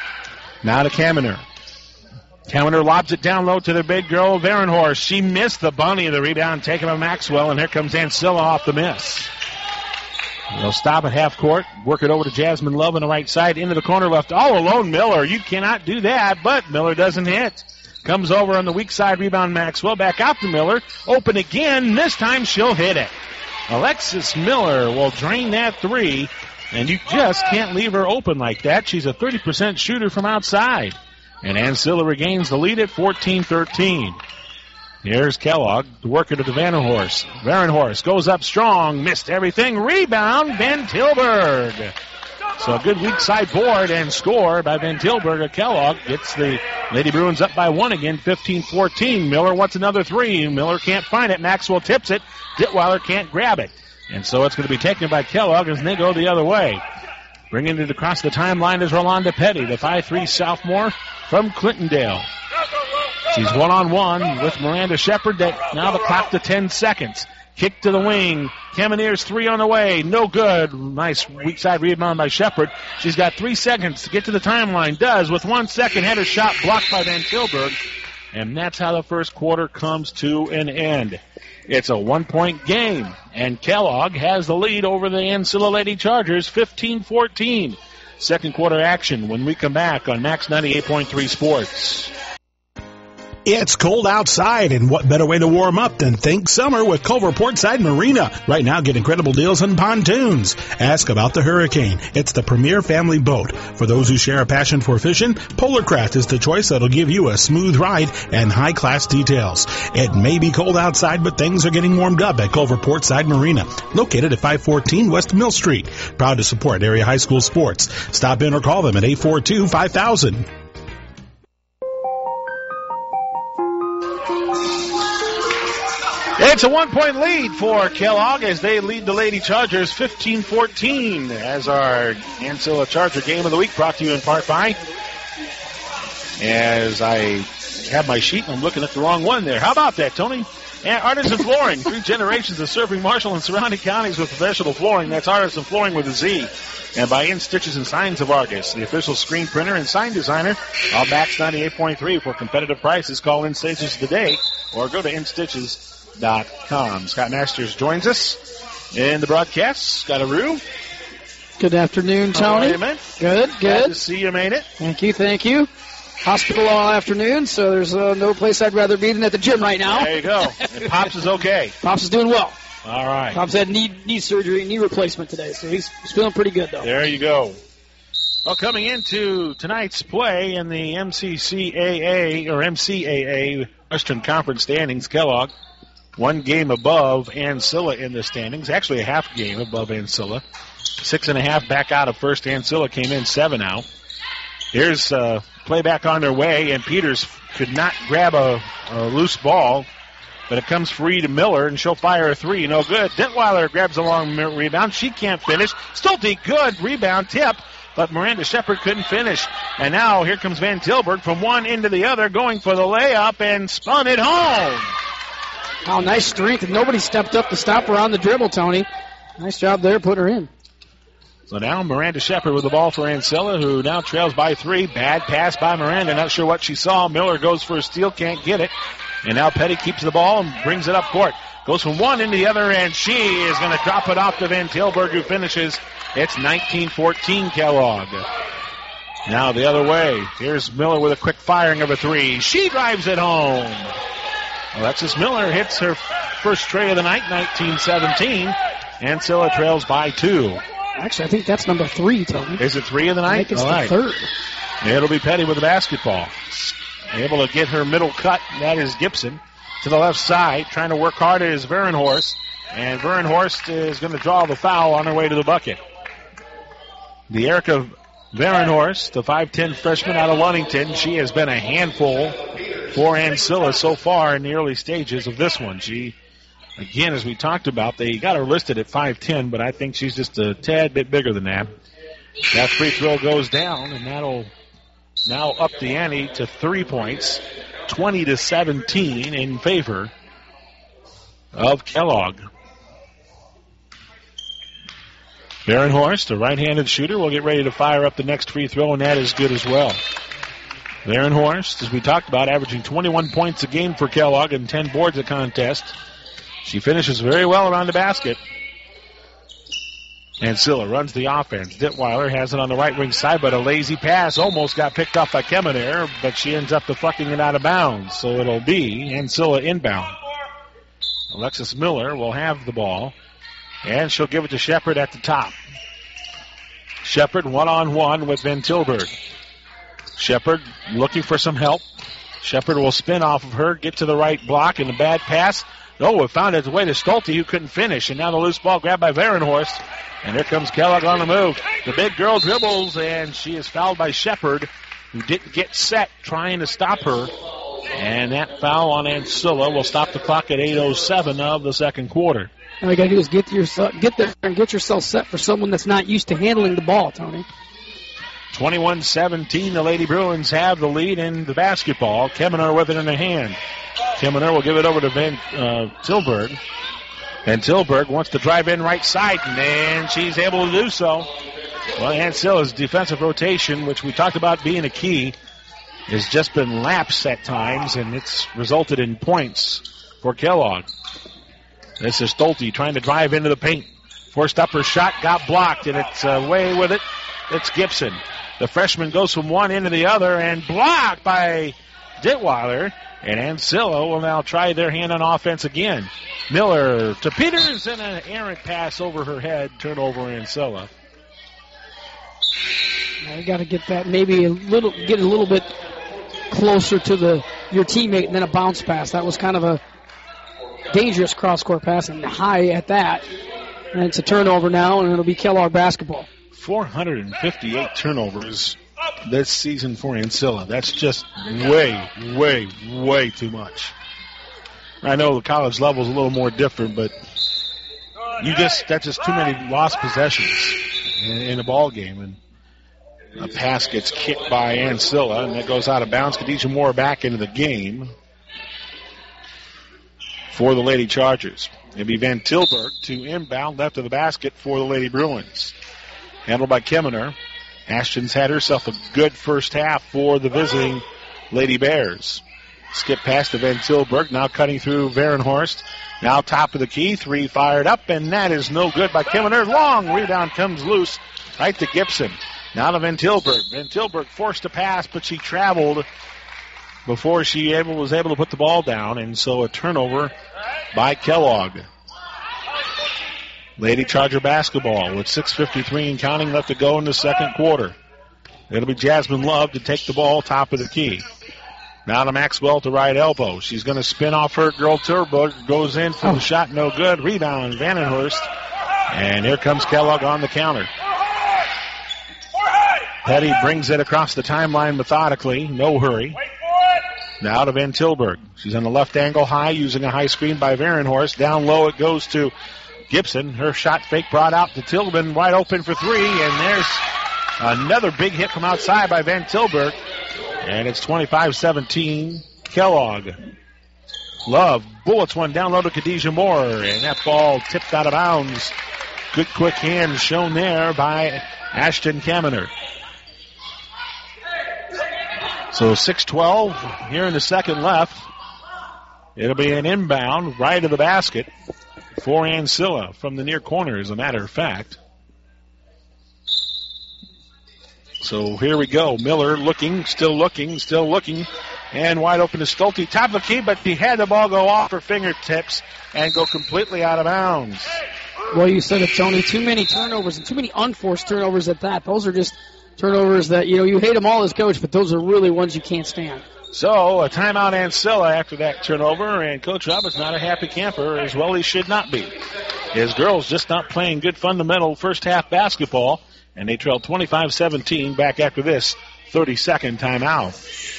Now to Kaminer. Kaminer lobs it down low to the big girl, Varenhorst. She missed the bunny of the rebound taken by Maxwell, and here comes Ancilla off the miss. They'll stop at half court, work it over to Jasmine Love on the right side, into the corner left. All alone, Miller. You cannot do that, but Miller doesn't hit. Comes over on the weak side rebound, Maxwell. Back out to Miller. Open again. This time she'll hit it. Alexis Miller will drain that three, and you just can't leave her open like that. She's a thirty percent shooter from outside. And Ancilla regains the lead at fourteen thirteen. Here's Kellogg to work it to Varenhorst. Varenhorst goes up strong. Missed everything. Rebound, Van Tilburg. So a good weak side board and score by Van Tilburg. Kellogg gets the Lady Bruins up by one again, fifteen fourteen. Miller wants another three. Miller can't find it. Maxwell tips it. Ditweiler can't grab it. And so it's going to be taken by Kellogg as they go the other way. Bringing it across the timeline is Rolanda Petty, the five three sophomore from Clintondale. She's one-on-one with Miranda Shepard. That now the clock to ten seconds. Kick to the wing. Camineer's three on the way. No good. Nice weak side rebound by Shepard. She's got three seconds to get to the timeline. Does with one second. Header shot blocked by Van Tilburg. And that's how the first quarter comes to an end. It's a one-point game. And Kellogg has the lead over the Ancilla Lady Chargers, fifteen fourteen. Second quarter action when we come back on Max ninety-eight point three Sports. It's cold outside, and what better way to warm up than think summer with Culver Portside Marina. Right now, get incredible deals on pontoons. Ask about the Hurricane. It's the premier family boat. For those who share a passion for fishing, Polarcraft is the choice that'll give you a smooth ride and high-class details. It may be cold outside, but things are getting warmed up at Culver Portside Marina, located at five fourteen West Mill Street. Proud to support area high school sports. Stop in or call them at eight four two, five thousand. It's a one-point lead for Kellogg as they lead the Lady Chargers fifteen fourteen as our Ancilla Charger Game of the Week brought to you in part by, as I have my sheet and I'm looking at the wrong one there. How about that, Tony? And Artisan Flooring, three generations of serving Marshall and surrounding counties with professional flooring. That's Artisan Flooring with a Z. And by In Stitches and Signs of Argus, the official screen printer and sign designer of Max ninety-eight point three. For competitive prices, call In Stitches today or go to in stitches dot com. Scott Masters joins us in the broadcast. Scottaroo. Good afternoon, Tony. Right, good, good. Glad to see you made it. Thank you, thank you. Hospital all afternoon, so there's uh, no place I'd rather be than at the gym right now. There you go. And Pops is okay. Pops is doing well. All right. Pops had knee knee surgery, knee replacement today, so he's, he's feeling pretty good, though. There you go. Well, coming into tonight's play in the M C C A A or M C A A Western Conference standings, Kellogg one game above Ancilla in the standings. Actually, a half game above Ancilla. Six and a half back out of first. Ancilla came in seven out. Here's uh, play back on their way, and Peters could not grab a, a loose ball, but it comes free to Miller, and she'll fire a three. No good. Detweiler grabs a long rebound. She can't finish. Stolte, good rebound tip, but Miranda Shepard couldn't finish. And now here comes Van Tilburg from one end to the other, going for the layup, and spun it home. Oh, nice strength, and nobody stepped up to stop her on the dribble, Tony. Nice job there, put her in. So now Miranda Shepard with the ball for Ancilla, who now trails by three. Bad pass by Miranda. Not sure what she saw. Miller goes for a steal, can't get it. And now Petty keeps the ball and brings it up court. Goes from one into the other, and she is going to drop it off to Van Tilburg, who finishes. It's nineteen fourteen Kellogg. Now the other way. Here's Miller with a quick firing of a three. She drives it home. Alexis Miller hits her first tray of the night, nineteen seventeen. Ancilla trails by two. Actually, I think that's number three, Tony. Is it three of the night? I think it's All the right. third. It'll be Petty with the basketball. Able to get her middle cut. That is Gibson to the left side. Trying to work hard is Varenhorst. And Varenhorst is going to draw the foul on her way to the bucket. The Erica Varenhorst, the five ten freshman out of Ludington, she has been a handful for Ancilla so far in the early stages of this one. She, again, as we talked about, they got her listed at five ten, but I think she's just a tad bit bigger than that. That free throw goes down, and that'll now up the ante to three points, twenty to seventeen in favor of Kellogg. Varenhorst, a right-handed shooter, will get ready to fire up the next free throw, and that is good as well. Varenhorst, as we talked about, averaging twenty-one points a game for Kellogg and ten boards a contest. She finishes very well around the basket. Ancilla runs the offense. Detweiler has it on the right wing side, but a lazy pass almost got picked off by Kemener, but she ends up deflecting it out of bounds. So it'll be Ancilla inbound. Alexis Miller will have the ball, and she'll give it to Shepard at the top. Shepard one-on-one with Van Tilburg. Shepard looking for some help. Shepard will spin off of her, get to the right block, and a bad pass. Oh, it found its way to Stolte, who couldn't finish. And now the loose ball grabbed by Varenhorst. And here comes Kellogg on the move. The big girl dribbles, and she is fouled by Shepard, who didn't get set trying to stop her. And that foul on Ancilla will stop the clock at eight oh seven of the second quarter. All you got to do is get yourself, get there and get yourself set for someone that's not used to handling the ball, Tony. twenty-one seventeen, the Lady Bruins have the lead in the basketball. Kemener with it in their hand. Kemener will give it over to Van uh, Tilburg. Van Tilburg wants to drive in right side, and she's able to do so. Well, Ancilla's defensive rotation, which we talked about being a key, has just been lapsed at times, and it's resulted in points for Kellogg. This is Stolte trying to drive into the paint. Forced up her shot, got blocked, and it's away with it. It's Gibson. The freshman goes from one end to the other and blocked by Detweiler. And Ancilla will now try their hand on offense again. Miller to Peters, and an errant pass over her head. Turnover Ancilla. You got to get that maybe a little, get a little bit closer to the your teammate, and then a bounce pass. That was kind of a dangerous cross-court pass, and high at that. And it's a turnover now, and it'll be Kellogg basketball. four hundred fifty-eight turnovers this season for Ancilla. That's just way, way, way too much. I know the college level is a little more different, but you just that's just too many lost possessions in, in a ball game. And a pass gets kicked by Ancilla, and that goes out of bounds. Khadijah Moore back into the game for the Lady Chargers. It'll be Van Tilburg to inbound left of the basket for the Lady Bruins. Handled by Kemmener. Ashton's had herself a good first half for the visiting Lady Bears. Skip past to Van Tilburg, now cutting through Varenhorst. Now top of the key, three fired up, and that is no good by Kemmener. Long rebound comes loose right to Gibson. Now to Van Tilburg. Van Tilburg forced to pass, but she traveled before she able, was able to put the ball down, and so a turnover by Kellogg. Lady Charger basketball with six fifty-three and counting left to go in the second quarter. It'll be Jasmine Love to take the ball top of the key. Now to Maxwell to right elbow. She's going to spin off her girl. Turbo goes in for the shot, no good. Rebound, Vandenhurst. And here comes Kellogg on the counter. Petty brings it across the timeline methodically, no hurry. Now to Van Tilburg. She's on the left angle high, using a high screen by Varenhorst. Down low it goes to Gibson. Her shot fake brought out to Tillman, wide open for three, and there's another big hit from outside by Van Tilburg. And it's twenty-five seventeen, Kellogg. Love bullets one down low to Khadijah Moore, and that ball tipped out of bounds. Good quick hand shown there by Ashton Kamener. So six twelve here in the second left. It'll be an inbound right of the basket for Ancilla from the near corner, as a matter of fact. So here we go. Miller looking, still looking, still looking, and wide open to Stolte. Top of the key, but he had the ball go off her fingertips and go completely out of bounds. Well, you said it, Tony. Too many turnovers and too many unforced turnovers at that. Those are just turnovers that, you know, you hate them all as coach, but those are really ones you can't stand. So a timeout Ancilla after that turnover, and Coach Roberts not a happy camper, as well he should not be. His girls just not playing good fundamental first half basketball, and they trail twenty-five seventeen back after this thirty-second timeout.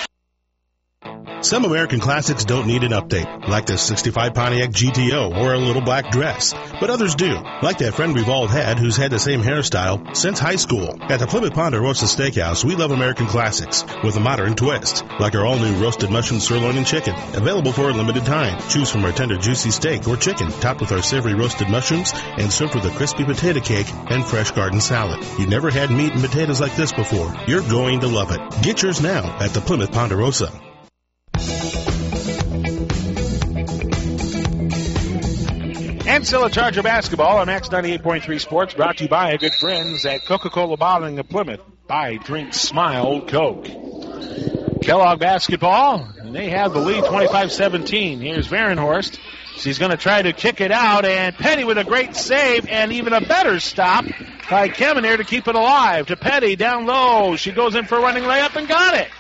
Some American classics don't need an update, like the sixty-five Pontiac G T O or a little black dress. But others do, like that friend we've all had who's had the same hairstyle since high school. At the Plymouth Ponderosa Steakhouse, we love American classics with a modern twist, like our all-new roasted mushroom sirloin and chicken, available for a limited time. Choose from our tender, juicy steak or chicken, topped with our savory roasted mushrooms, and served with a crispy potato cake and fresh garden salad. You've never had meat and potatoes like this before. You're going to love it. Get yours now at the Plymouth Ponderosa. Ancilla Charger basketball on Max ninety-eight point three Sports, brought to you by our good friends at Coca-Cola Bottling of Plymouth. Buy, drink, smile, Coke. Kellogg basketball, and they have the lead twenty-five seventeen. Here's Varenhorst. She's going to try to kick it out, and Petty with a great save and even a better stop by Kamener to keep it alive. To Petty, down low. She goes in for a running layup and got it.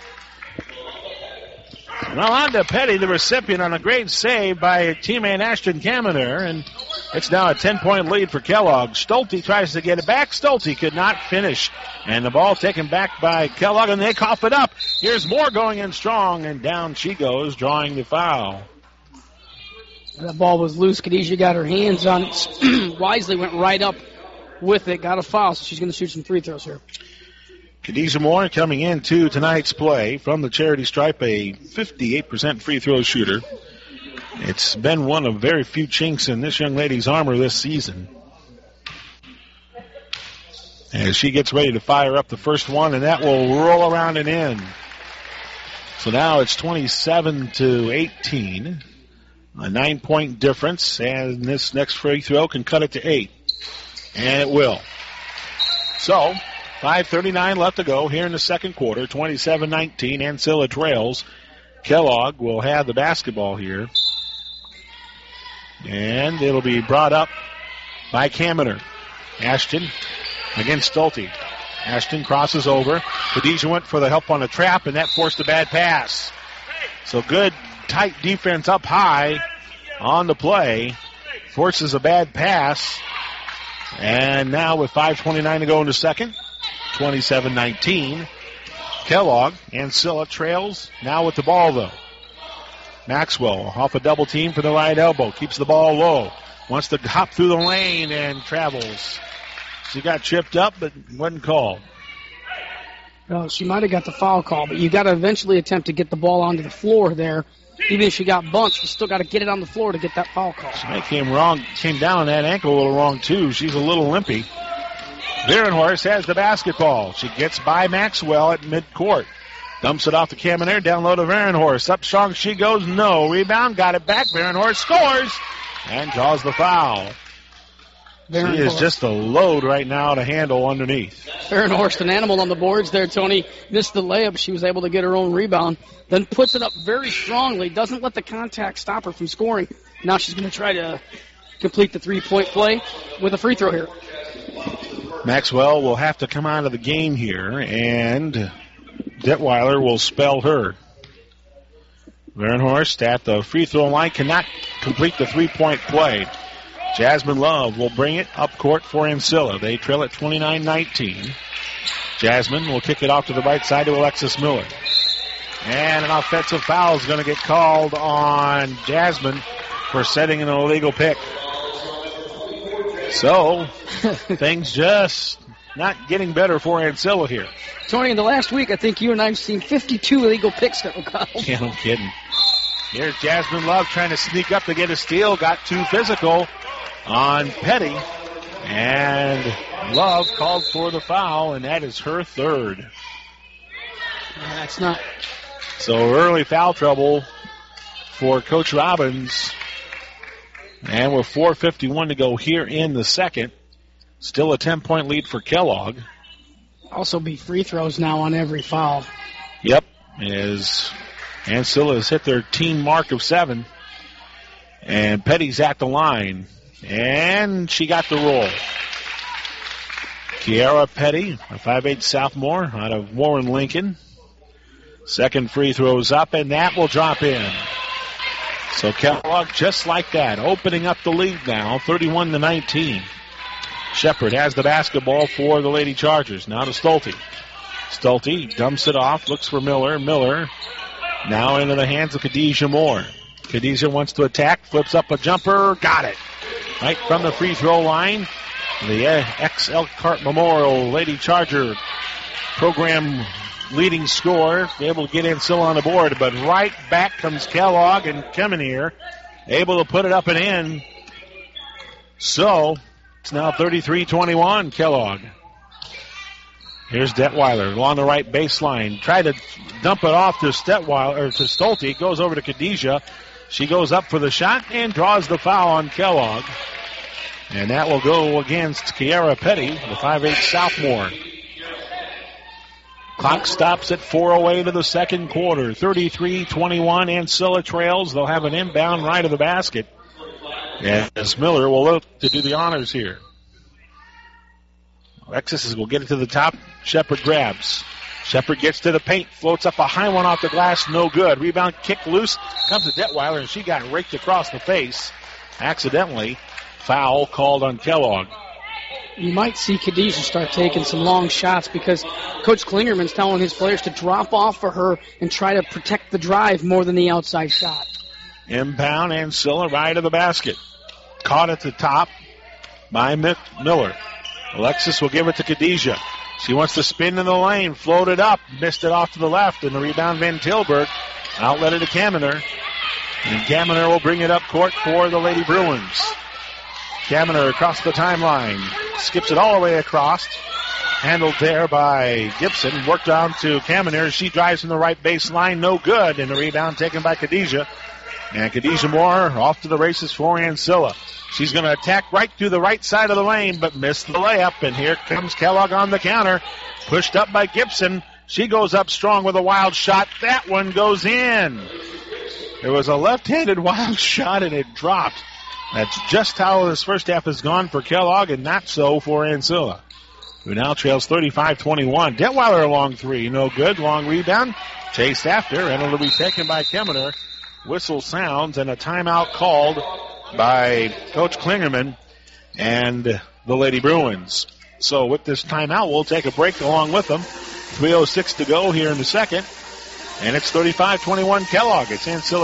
Well, on to Petty, the recipient, on a great save by teammate Ashton Kamener, and it's now a ten-point lead for Kellogg. Stolte tries to get it back. Stolte could not finish, and the ball taken back by Kellogg, and they cough it up. Here's Moore going in strong, and down she goes, drawing the foul. That ball was loose. Khadijah got her hands on it. Wisely went right up with it, got a foul, so she's going to shoot some free throws here. Khadijah Moore coming into tonight's play from the charity stripe, a fifty-eight percent free throw shooter. It's been one of very few chinks in this young lady's armor this season. As she gets ready to fire up the first one, and that will roll around and in. So now it's twenty-seven to eighteen. A nine-point difference, and this next free throw can cut it to eight. And it will. So, five thirty-nine left to go here in the second quarter. twenty-seven nineteen. Ancilla trails. Kellogg will have the basketball here. And it'll be brought up by Kamener. Ashton against Stolte. Ashton crosses over. Khadijah went for the help on the trap, and that forced a bad pass. So good, tight defense up high on the play. Forces a bad pass. And now with five twenty-nine to go in the second, twenty-seven nineteen. Kellogg, Ancilla trails now with the ball, though. Maxwell off a double team for the right elbow. Keeps the ball low. Wants to hop through the lane and travels. She got tripped up, but wasn't called. Well, she might have got the foul call, but you got to eventually attempt to get the ball onto the floor there. Even if she got bumped, you still got to get it on the floor to get that foul call. She came wrong, came down on that ankle a little wrong too. She's a little limpy. Varenhorst has the basketball. She gets by Maxwell at midcourt. Dumps it off to Kaminer, down low to Varenhorst. Up strong she goes, no. Rebound, got it back. Varenhorst scores and draws the foul. Varenhorst. She is just a load right now to handle underneath. Varenhorst, an animal on the boards there, Tony. Missed the layup. She was able to get her own rebound. Then puts it up very strongly. Doesn't let the contact stop her from scoring. Now she's going to try to complete the three-point play with a free throw here. Maxwell will have to come out of the game here, and Detweiler will spell her. Varenhorst at the free throw line cannot complete the three-point play. Jasmine Love will bring it up court for Ancilla. They trail at twenty-nine nineteen. Jasmine will kick it off to the right side to Alexis Miller. And an offensive foul is going to get called on Jasmine for setting an illegal pick. So, things just not getting better for Ancilla here. Tony, in the last week, I think you and I have seen fifty-two illegal picks that were called. Yeah, no kidding. Here's Jasmine Love trying to sneak up to get a steal. Got too physical on Petty. And Love called for the foul, and that is her third. That's not. So early foul trouble for Coach Robbins. And with four fifty-one to go here in the second. Still a ten-point lead for Kellogg. Also be free throws now on every foul. Yep, as Ancilla has hit their team mark of seven. And Petty's at the line. And she got the roll. Kiara Petty, a five eight sophomore out of Warren Lincoln. Second free throw's up, and that will drop in. So Kellogg just like that, opening up the lead now, thirty-one to nineteen. Shepard has the basketball for the Lady Chargers. Now to Stolte. Stolte dumps it off, looks for Miller. Miller now into the hands of Khadijah Moore. Khadijah wants to attack, flips up a jumper, got it. Right from the free throw line. The ex-Elkhart Memorial Lady Charger program leading scorer, able to get Ancilla on the board, but right back comes Kellogg and Kemenier, able to put it up and in. So, it's now thirty-three twenty-one, Kellogg. Here's Detweiler along the right baseline. Tried to dump it off to Detweiler, or to Stolte. Goes over to Khadijah. She goes up for the shot and draws the foul on Kellogg. And that will go against Kiara Petty, the five eight sophomore. Clock stops at four oh eight of the second quarter. thirty-three twenty-one, Ancilla trails. They'll have an inbound right of the basket. As Miller will look to do the honors here. Alexis will get it to the top. Shepard grabs. Shepard gets to the paint, floats up a high one off the glass, no good. Rebound kick loose, comes to Detweiler, and she got raked across the face. Accidentally, foul called on Kellogg. You might see Khadijah start taking some long shots because Coach Klingerman's telling his players to drop off for her and try to protect the drive more than the outside shot. Inbound, Ancilla right of the basket. Caught at the top by Miller. Alexis will give it to Khadijah. She wants to spin in the lane, float it up, missed it off to the left, and the rebound Van Tilburg. Outlet it to Kaminer. And Kaminer will bring it up court for the Lady Bruins. Kaminer across the timeline. Skips it all the way across. Handled there by Gibson. Worked on to Kaminer. She drives from the right baseline. No good. And the rebound taken by Khadijah. And Khadijah Moore off to the races for Ancilla. She's going to attack right through the right side of the lane, but missed the layup. And here comes Kellogg on the counter. Pushed up by Gibson. She goes up strong with a wild shot. That one goes in. There was a left-handed wild shot, and it dropped. That's just how this first half has gone for Kellogg, and not so for Ancilla, who now trails thirty-five twenty-one. Detweiler a long three. No good. Long rebound. Chased after, and it'll be taken by Keminer. Whistle sounds, and a timeout called by Coach Klingerman and the Lady Bruins. So with this timeout, we'll take a break along with them. three oh six to go here in the second. And it's thirty-five twenty-one Kellogg. It's Ancilla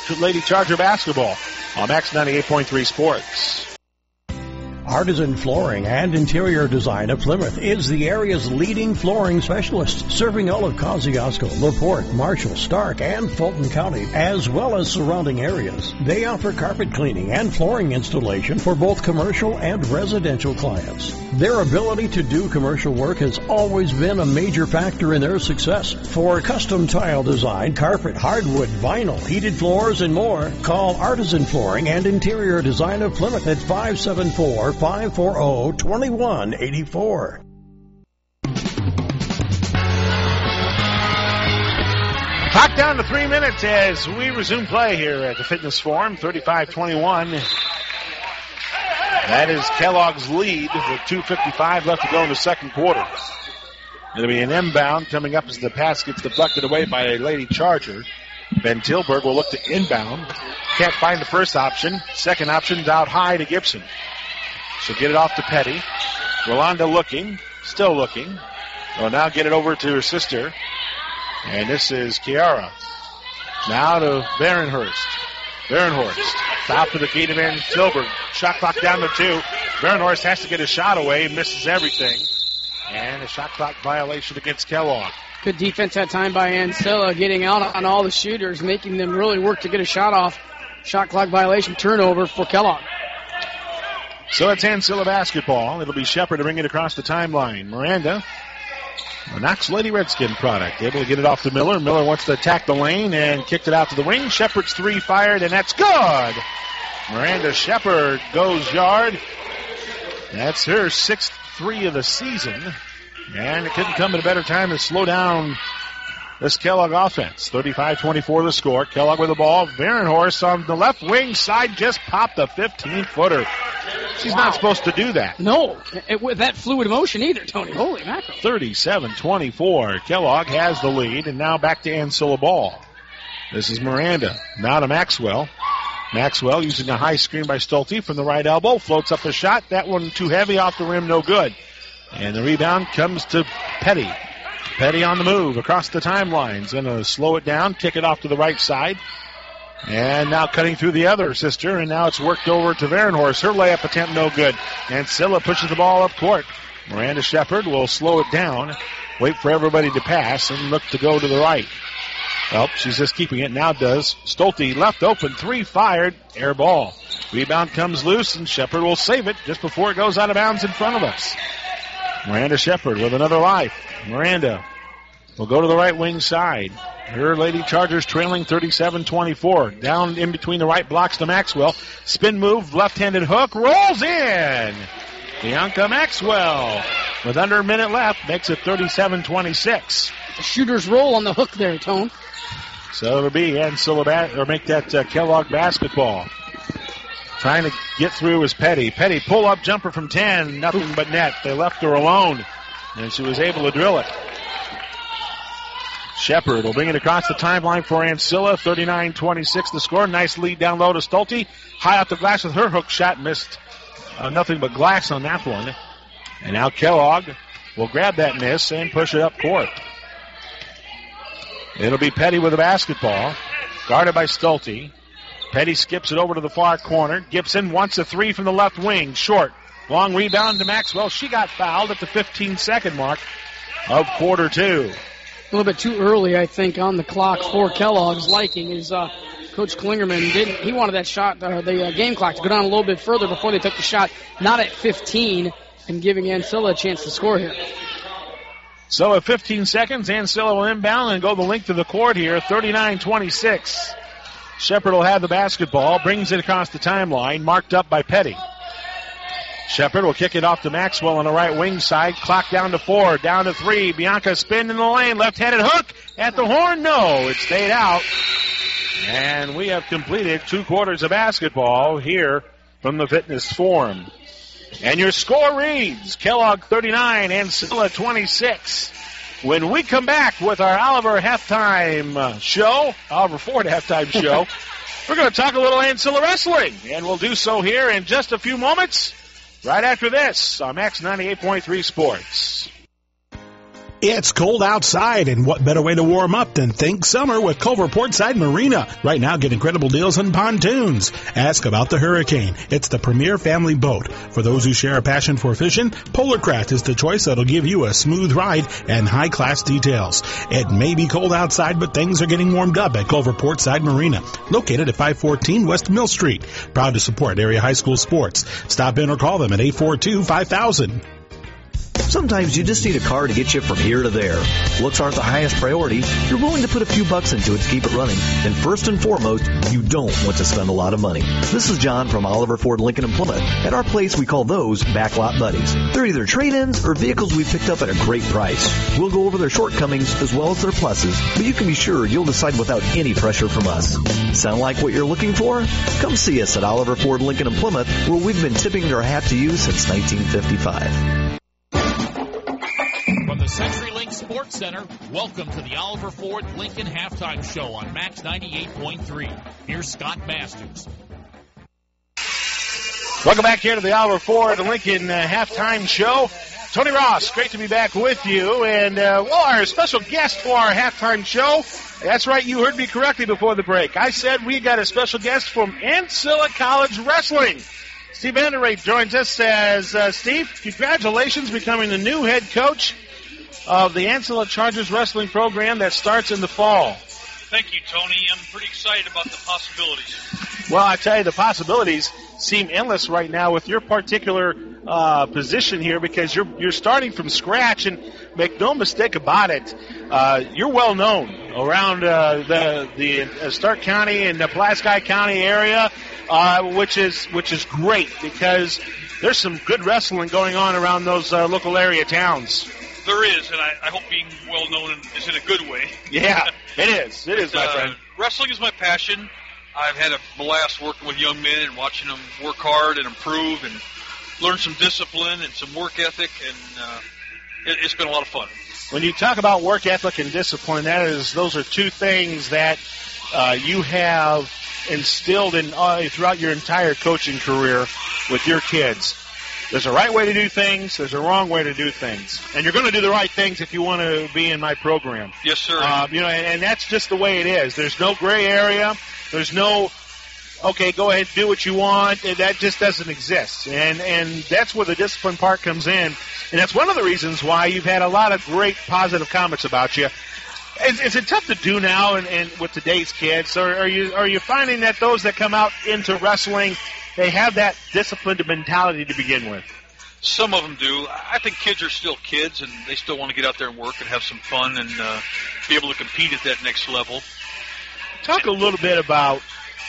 Lady Charger basketball on Max ninety-eight point three Sports. Artisan Flooring and Interior Design of Plymouth is the area's leading flooring specialist, serving all of Kosciuszko, LaPorte, Marshall, Stark, and Fulton County, as well as surrounding areas. They offer carpet cleaning and flooring installation for both commercial and residential clients. Their ability to do commercial work has always been a major factor in their success. For custom tile design, carpet, hardwood, vinyl, heated floors, and more, call Artisan Flooring and Interior Design of Plymouth at five seven four, five four zero, two one eight four. Clock down to three minutes as we resume play here at the Fitness Forum, thirty-five twenty-one. That is Kellogg's lead with two fifty-five left to go in the second quarter. It'll be an inbound coming up as the pass gets deflected away by a Lady Charger. Ben Tilburg will look to inbound. Can't find the first option. Second option's out high to Gibson. She'll get it off to Petty. Rolanda looking, still looking. Will now get it over to her sister. And this is Kiara. Now to Varenhorst. Varenhorst. Top to the key to Van Tilburg. Shot clock down to two. Varenhorst has to get a shot away. Misses everything. And a shot clock violation against Kellogg. Good defense that time by Ancilla, getting out on all the shooters, making them really work to get a shot off. Shot clock violation, turnover for Kellogg. So it's Ancilla basketball. It'll be Shepard to bring it across the timeline. Miranda, a Knox Lady Redskin product, able to get it off to Miller. Miller wants to attack the lane and kicked it out to the wing. Shepard's three fired, and that's good. Miranda Shepard goes yard. That's her sixth three of the season. And it couldn't come at a better time to slow down this Kellogg offense. thirty-five twenty-four the score. Kellogg with the ball. Varenhorst on the left wing side just popped a fifteen-footer. She's wow. not supposed to do that. No, it, with that fluid motion either, Tony. Holy mackerel. thirty-seven twenty-four. Kellogg has the lead, and now back to Ancilla ball. This is Miranda. Now to Maxwell. Maxwell using a high screen by Stolte from the right elbow. Floats up a shot. That one too heavy off the rim, no good. And the rebound comes to Petty. Petty on the move across the timelines. Going to slow it down, kick it off to the right side. And now cutting through the other sister, and now it's worked over to Varenhorst. Her layup attempt no good. And Silla pushes the ball up court. Miranda Shepard will slow it down, wait for everybody to pass, and look to go to the right. Well, she's just keeping it. Now does. Stolte left open, three fired, air ball. Rebound comes loose, and Shepard will save it just before it goes out of bounds in front of us. Miranda Shepard with another life. Miranda will go to the right wing side. Her Lady Chargers trailing thirty-seven twenty-four. Down in between the right blocks to Maxwell. Spin move, left-handed hook, rolls in. Bianca Maxwell with under a minute left makes it thirty-seven twenty-six. The shooter's roll on the hook there, Tone. So it'll be Ancilla ba- or make that uh, Kellogg basketball. Trying to get through is Petty. Petty pull-up jumper from ten, nothing but net. They left her alone, and she was able to drill it. Shepard will bring it across the timeline for Ancilla. thirty-nine twenty-six the score. Nice lead down low to Stolte. High off the glass with her hook shot. Missed uh, nothing but glass on that one. And now Kellogg will grab that miss and push it up court. It'll be Petty with the basketball. Guarded by Stolte. Petty skips it over to the far corner. Gibson wants a three from the left wing. Short. Long rebound to Maxwell. She got fouled at the fifteen-second mark of quarter two. A little bit too early, I think, on the clock for Kellogg's liking. Is uh, Coach Klingerman didn't? He wanted that shot, uh, the uh, game clock, to go down a little bit further before they took the shot. Not at fifteen, and giving Ancilla a chance to score here. So at fifteen seconds, Ancilla will inbound and go the length of the court here. thirty-nine twenty-six. Shepard will have the basketball, brings it across the timeline, marked up by Petty. Shepard will kick it off to Maxwell on the right wing side. Clock down to four, down to three. Bianca spin in the lane, left-handed hook at the horn. No, it stayed out. And we have completed two quarters of basketball here from the Fitness Forum. And your score reads Kellogg thirty-nine, Ancilla twenty-six. When we come back with our Oliver halftime show, Oliver Ford halftime show, we're going to talk a little Ancilla wrestling, and we'll do so here in just a few moments, right after this on Max ninety-eight point three Sports. It's cold outside, and what better way to warm up than think summer with Culver Portside Marina. Right now, get incredible deals on pontoons. Ask about the Hurricane. It's the premier family boat. For those who share a passion for fishing, Polarcraft is the choice that'll give you a smooth ride and high-class details. It may be cold outside, but things are getting warmed up at Culver Portside Marina, located at five fourteen West Mill Street. Proud to support area high school sports. Stop in or call them at eight four two, five thousand. Sometimes you just need a car to get you from here to there. Looks aren't the highest priority. You're willing to put a few bucks into it to keep it running. And first and foremost, you don't want to spend a lot of money. This is John from Oliver Ford Lincoln and Plymouth. At our place, we call those backlot buddies. They're either trade-ins or vehicles we picked up at a great price. We'll go over their shortcomings as well as their pluses, but you can be sure you'll decide without any pressure from us. Sound like what you're looking for? Come see us at Oliver Ford Lincoln and Plymouth, where we've been tipping their hat to you since nineteen fifty-five. From the CenturyLink Sports Center, welcome to the Oliver Ford Lincoln Halftime Show on Max ninety-eight point three. Here's Scott Masters. Welcome back here to the Oliver Ford Lincoln uh, Halftime Show. Tony Ross, great to be back with you. And, uh, well, our special guest for our halftime show, that's right, you heard me correctly before the break. I said we got a special guest from Ancilla College Wrestling. Steve Vanderrate joins us as, uh, Steve, congratulations becoming the new head coach of the Ancilla Chargers wrestling program that starts in the fall. Thank you, Tony. I'm pretty excited about the possibilities. Well, I tell you, the possibilities seem endless right now with your particular uh, position here, because you're you're starting from scratch, and make no mistake about it, uh, you're well known around uh, the the uh, Stark County and the Pulaski County area, uh, which is which is great because there's some good wrestling going on around those uh, local area towns. There is, and I, I hope being well known is in a good way. Yeah, it is. It is, my uh, friend. Wrestling is my passion. I've had a blast working with young men and watching them work hard and improve and learn some discipline and some work ethic, and uh, it, it's been a lot of fun. When you talk about work ethic and discipline, that is, those are two things that uh, you have instilled in uh, throughout your entire coaching career with your kids. There's a right way to do things. There's a wrong way to do things. And you're going to do the right things if you want to be in my program. Yes, sir. Uh, you know, and, and that's just the way it is. There's no gray area. There's no, okay, go ahead and do what you want. That just doesn't exist. And and that's where the discipline part comes in. And that's one of the reasons why you've had a lot of great positive comments about you. Is, is it tough to do now and, and with today's kids? Or are you are you finding that those that come out into wrestling, they have that disciplined mentality to begin with? Some of them do. I think kids are still kids, and they still want to get out there and work and have some fun and uh, be able to compete at that next level. Talk a little bit about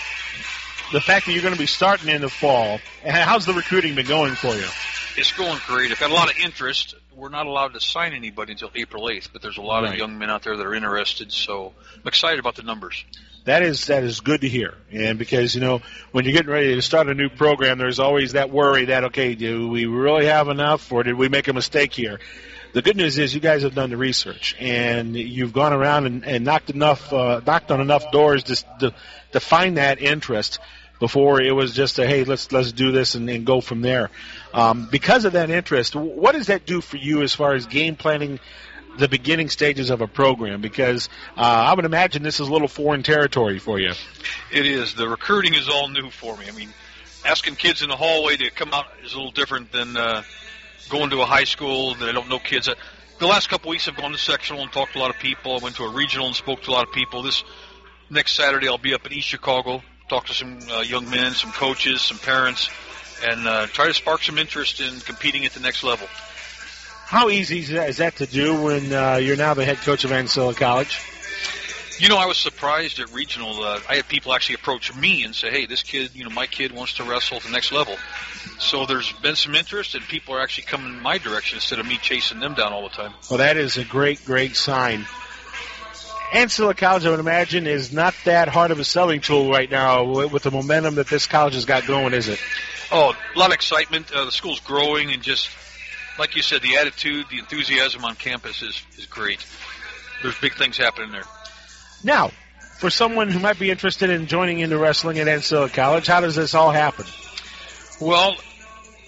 the fact that you're going to be starting in the fall. And how's the recruiting been going for you? It's going great. I've got a lot of interest. We're not allowed to sign anybody until April eighth, but there's a lot right. of young men out there that are interested, so I'm excited about the numbers. That is that is good to hear. And because, you know, when you're getting ready to start a new program, there's always that worry that, okay, do we really have enough, or did we make a mistake here? The good news is you guys have done the research, and you've gone around and, and knocked enough, uh, knocked on enough doors to, to to find that interest before it was just a, hey, let's let's do this and, and go from there. Um, because of that interest, what does that do for you as far as game planning the beginning stages of a program? Because uh, I would imagine this is a little foreign territory for you. It is. The recruiting is all new for me. I mean, asking kids in the hallway to come out is a little different than uh, going to a high school that I don't know kids. The last couple weeks I've gone to sectional and talked to a lot of people. I went to a regional and spoke to a lot of people. This next Saturday I'll be up in East Chicago, talk to some uh, young men, some coaches, some parents, and uh, try to spark some interest in competing at the next level. How easy is that to do when uh, you're now the head coach of Ancilla College? You know, I was surprised at regional. Uh, I had people actually approach me and say, hey, this kid, you know, my kid wants to wrestle at the next level. So there's been some interest, and people are actually coming in my direction instead of me chasing them down all the time. Well, that is a great, great sign. Ancilla College, I would imagine, is not that hard of a selling tool right now with the momentum that this college has got going, is it? Oh, a lot of excitement. Uh, the school's growing, and just, like you said, the attitude, the enthusiasm on campus is, is great. There's big things happening there. Now, for someone who might be interested in joining into wrestling at Ancilla College, how does this all happen? Well,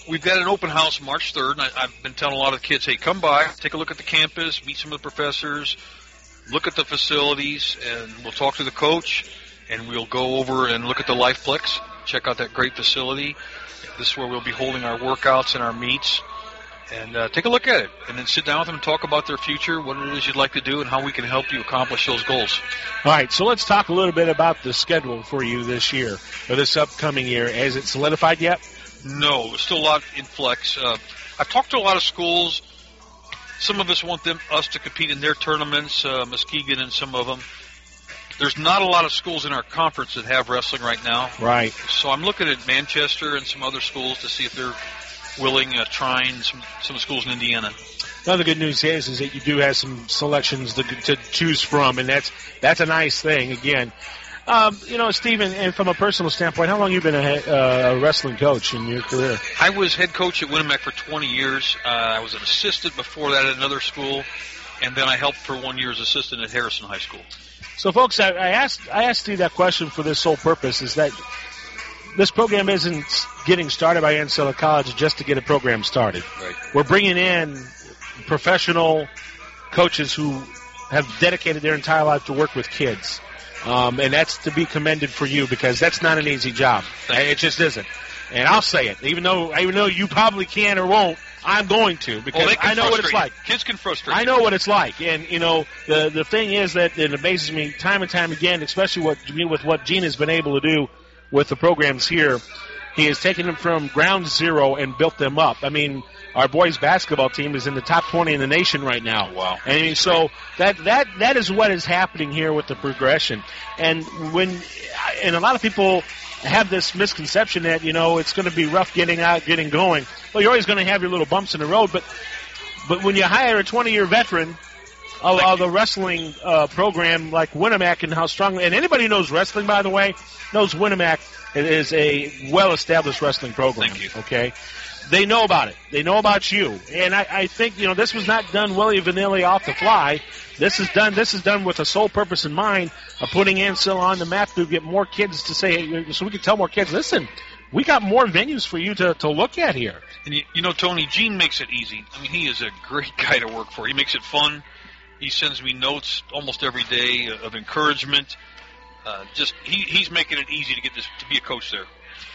we've got an open house March third, and I, I've been telling a lot of the kids, hey, come by, take a look at the campus, meet some of the professors, look at the facilities, and we'll talk to the coach, and we'll go over and look at the Lifeplex, check out that great facility. This is where we'll be holding our workouts and our meets. And uh, take a look at it, and then sit down with them and talk about their future, what it is you'd like to do, and how we can help you accomplish those goals. All right, so let's talk a little bit about the schedule for you this year, or this upcoming year. Has it solidified yet? No, there's still a lot in flex. Uh, I've talked to a lot of schools. Some of us want them us to compete in their tournaments, uh, Muskegon and some of them. There's not a lot of schools in our conference that have wrestling right now. Right. So I'm looking at Manchester and some other schools to see if they're willing, uh, trying some some schools in Indiana. Another good news is is that you do have some selections to, to choose from, and that's that's a nice thing. Again, um, you know, Stephen, and from a personal standpoint, how long have you been a, uh, a wrestling coach in your career? I was head coach at Winnemac for twenty years. Uh, I was an assistant before that at another school, and then I helped for one year as assistant at Harrison High School. So, folks, I, I asked I asked you that question for this sole purpose: is that this program isn't getting started by Ancilla College just to get a program started. Right. We're bringing in professional coaches who have dedicated their entire life to work with kids. Um, and that's to be commended for you, because that's not an easy job. It just isn't. And I'll say it, even though even though you probably can or won't, I'm going to, because well, I know what it's you. like. Kids can frustrate I know what it's like. And, you know, the the thing is that it amazes me time and time again, especially what with what Gene has been able to do with the programs here. He has taken them from ground zero and built them up. I mean, our boys basketball team is in the top twenty in the nation right now. Wow. I mean, so that that that is what is happening here with the progression. And when and a lot of people have this misconception that, you know, it's going to be rough getting out, getting going. Well, you're always going to have your little bumps in the road, but but when you hire a twenty-year veteran of, of the wrestling uh, program like Winnemac, and how strong, and anybody who knows wrestling, by the way, knows Winnemac is a well-established wrestling program. Thank you. Okay, they know about it. They know about you, and I, I think, you know, this was not done willy-vanilly off the fly. This is done. This is done with a sole purpose in mind of putting Ancilla on the map to get more kids to say, hey, so we can tell more kids, listen, we got more venues for you to, to look at here. And you, you know, Tony, Gene makes it easy. I mean, he is a great guy to work for. He makes it fun. He sends me notes almost every day of encouragement. Uh, just he, he's making it easy to get this to be a coach there.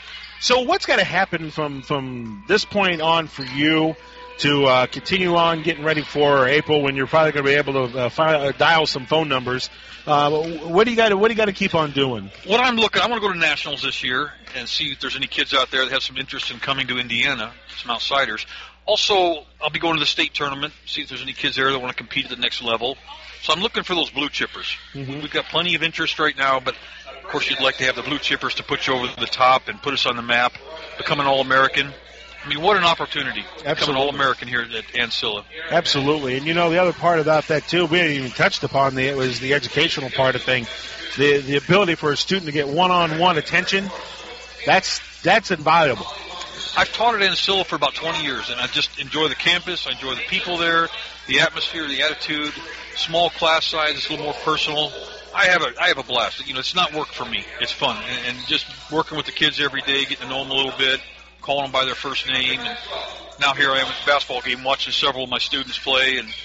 So what's got to happen from from this point on for you to uh, continue on getting ready for April, when you're probably going to be able to uh, find, uh, dial some phone numbers? Uh, what do you got? What do you got to keep on doing? What I'm looking, I want to go to nationals this year and see if there's any kids out there that have some interest in coming to Indiana, some outsiders. Also, I'll be going to the state tournament, see if there's any kids there that want to compete at the next level. So I'm looking for those blue chippers. Mm-hmm. We've got plenty of interest right now, but of course you'd like to have the blue chippers to put you over the top and put us on the map, become an All-American. I mean, what an opportunity to become an All-American here at Ancilla. Absolutely. And, you know, the other part about that, too, we hadn't even touched upon, the, it was the educational part of things. The, the ability for a student to get one-on-one attention, that's that's invaluable. I've taught at Ancilla for about twenty years, and I just enjoy the campus. I enjoy the people there, the atmosphere, the attitude. Small class size, it's a little more personal. I have a I have a blast. You know, it's not work for me. It's fun, and, and just working with the kids every day, getting to know them a little bit, calling them by their first name. And now here I am at the basketball game, watching several of my students play, and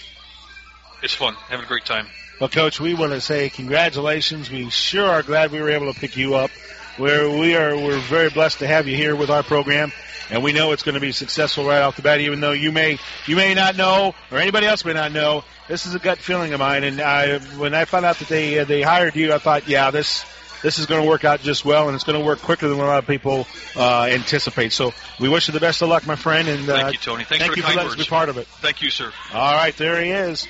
it's fun, having a great time. Well, Coach, we want to say congratulations. We sure are glad we were able to pick you up. We're, we are we're very blessed to have you here with our program. And we know it's going to be successful right off the bat, even though you may you may not know, or anybody else may not know. This is a gut feeling of mine. And I, when I found out that they uh, they hired you, I thought, yeah, this this is going to work out just well, and it's going to work quicker than a lot of people uh, anticipate. So we wish you the best of luck, my friend. And uh, thank you, Tony. Thanks thank for you the for kind letting words. us be part of it. Thank you, sir. All right, there he is.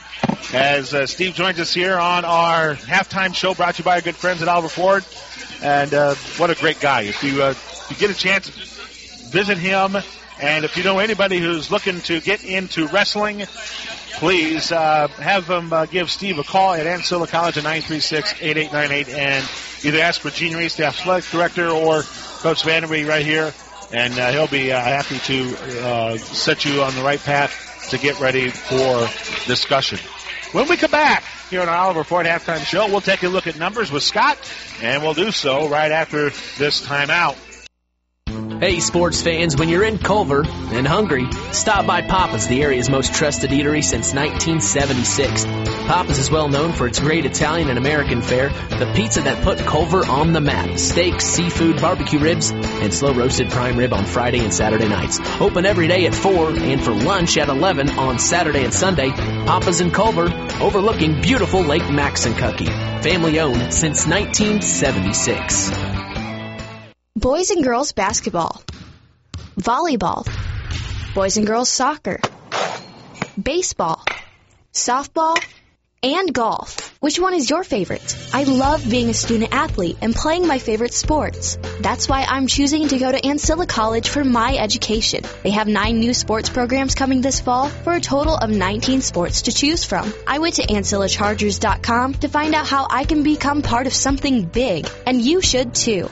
As uh, Steve joins us here on our halftime show, brought to you by our good friends at Oliver Ford. And uh, what a great guy. If you, uh, if you get a chance, visit him. And if you know anybody who's looking to get into wrestling, please uh, have them uh, give Steve a call at Ancilla College at nine three six, eight eight nine eight, and either ask for Gene Reese, the athletic director, or Coach Vanderby right here. And uh, he'll be uh, happy to uh, set you on the right path to get ready for discussion. When we come back here on our Oliver Ford Halftime Show, we'll take a look at numbers with Scott, and we'll do so right after this timeout. Hey, sports fans, when you're in Culver and hungry, stop by Papa's, the area's most trusted eatery since nineteen seventy-six. Papa's is well known for its great Italian and American fare, the pizza that put Culver on the map, steaks, seafood, barbecue ribs, and slow-roasted prime rib on Friday and Saturday nights. Open every day at four and for lunch at eleven on Saturday and Sunday. Papa's in Culver, overlooking beautiful Lake Maxinkuckee. Family owned since nineteen seventy-six. Boys and girls basketball, volleyball, boys and girls soccer, baseball, softball, and golf. Which one is your favorite? I love being a student athlete and playing my favorite sports. That's why I'm choosing to go to Ancilla College for my education. They have nine new sports programs coming this fall for a total of nineteen sports to choose from. I went to ancilla chargers dot com to find out how I can become part of something big, and you should too.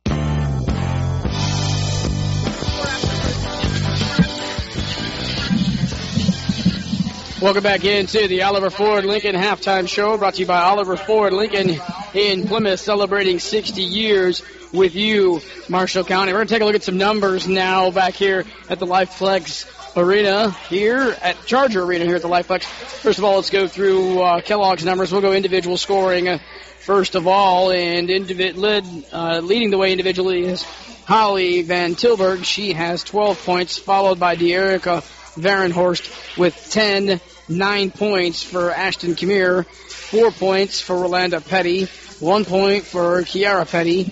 Welcome back into the Oliver Ford Lincoln Halftime Show, brought to you by Oliver Ford Lincoln in Plymouth, celebrating sixty years with you, Marshall County. We're going to take a look at some numbers now back here at the LifeFlex Arena here at Charger Arena here at the LifeFlex. First of all, let's go through uh, Kellogg's numbers. We'll go individual scoring uh, first of all, and individ- led, uh, leading the way individually is Holly Van Tilburg. She has twelve points, followed by De'Erica Varenhorst with ten, nine points for Ashton Kamir, four points for Rolanda Petty, one point for Kiara Petty,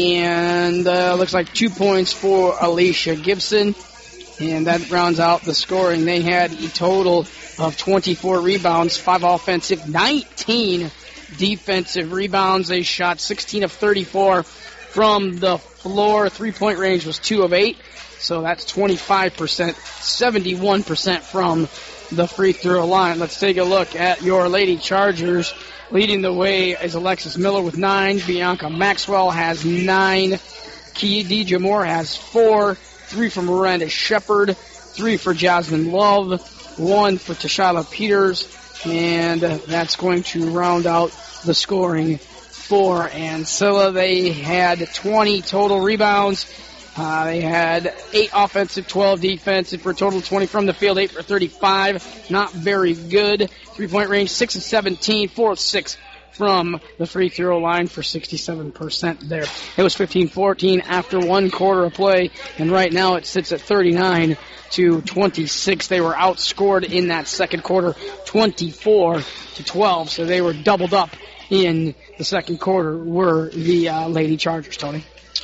and uh, looks like two points for Alicia Gibson. And that rounds out the scoring. They had a total of twenty-four rebounds, five offensive, nineteen defensive rebounds. They shot sixteen of thirty-four from the floor. Three-point range was two of eight. So that's twenty-five percent, seventy-one percent from the free throw line. Let's take a look at your Lady Chargers. Leading the way is Alexis Miller with nine. Bianca Maxwell has nine. Khadijah Moore has four. Three for Miranda Shepard. Three for Jasmine Love. One for Tashala Peters. And that's going to round out the scoring for Ancilla. They had twenty total rebounds. Uh, they had eight offensive, twelve defensive for a total of twenty from the field, eight for thirty-five. Not very good. Three-point range, six of seventeen, four of six from the free throw line for sixty-seven percent there. It was fifteen fourteen after one quarter of play, and right now it sits at thirty-nine to twenty-six. They were outscored in that second quarter, twenty-four to twelve, so they were doubled up in the second quarter, were the uh, Lady Chargers, Tony.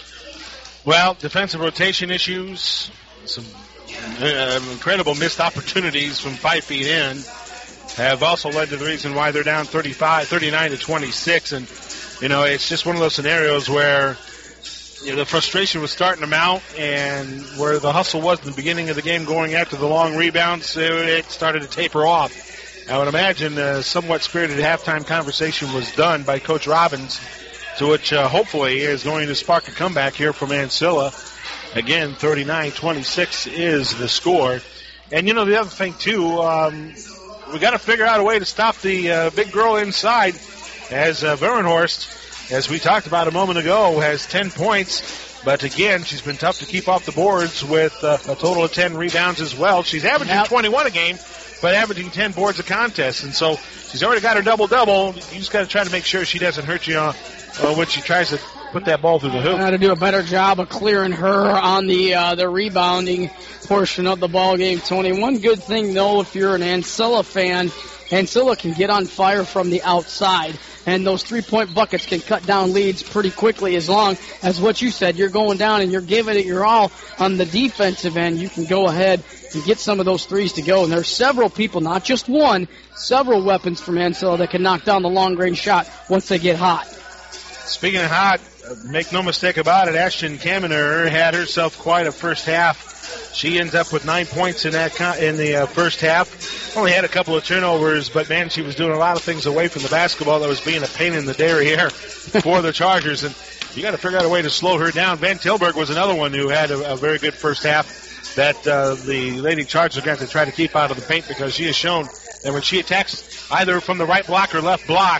Well, defensive rotation issues, some uh, incredible missed opportunities from five feet in have also led to the reason why they're down thirty-five, thirty-nine to twenty-six. And, you know, it's just one of those scenarios where, you know, the frustration was starting to mount, and where the hustle was in the beginning of the game going after the long rebounds, it, it started to taper off. I would imagine a somewhat spirited halftime conversation was done by Coach Robbins, to which uh, hopefully is going to spark a comeback here from Ancilla. Again, thirty-nine twenty-six is the score. And, you know, the other thing, too, um, we got to figure out a way to stop the uh, big girl inside, as uh, Varenhorst, as we talked about a moment ago, has ten points. But, again, she's been tough to keep off the boards with uh, a total of ten rebounds as well. She's averaging yep. twenty-one a game, but averaging ten boards a contest. And so she's already got her double-double. You just got to try to make sure she doesn't hurt you on Uh, when she tries to put that ball through the hoop. Got to do a better job of clearing her on the uh, the rebounding portion of the ball game, Tony. One good thing, though, if you're an Ancilla fan, Ancilla can get on fire from the outside, and those three-point buckets can cut down leads pretty quickly. As long as what you said, you're going down and you're giving it your all on the defensive end, you can go ahead and get some of those threes to go. And there's several people, not just one, several weapons from Ancilla that can knock down the long-range shot once they get hot. Speaking of hot, make no mistake about it, Ashton Kaminer had herself quite a first half. She ends up with nine points in that in the uh, first half. Only had a couple of turnovers, but, man, she was doing a lot of things away from the basketball that was being a pain in the derriere for the Chargers. And you got to figure out a way to slow her down. Van Tilburg was another one who had a, a very good first half that uh, the Lady Chargers are going to try to keep out of the paint, because she has shown that when she attacks either from the right block or left block,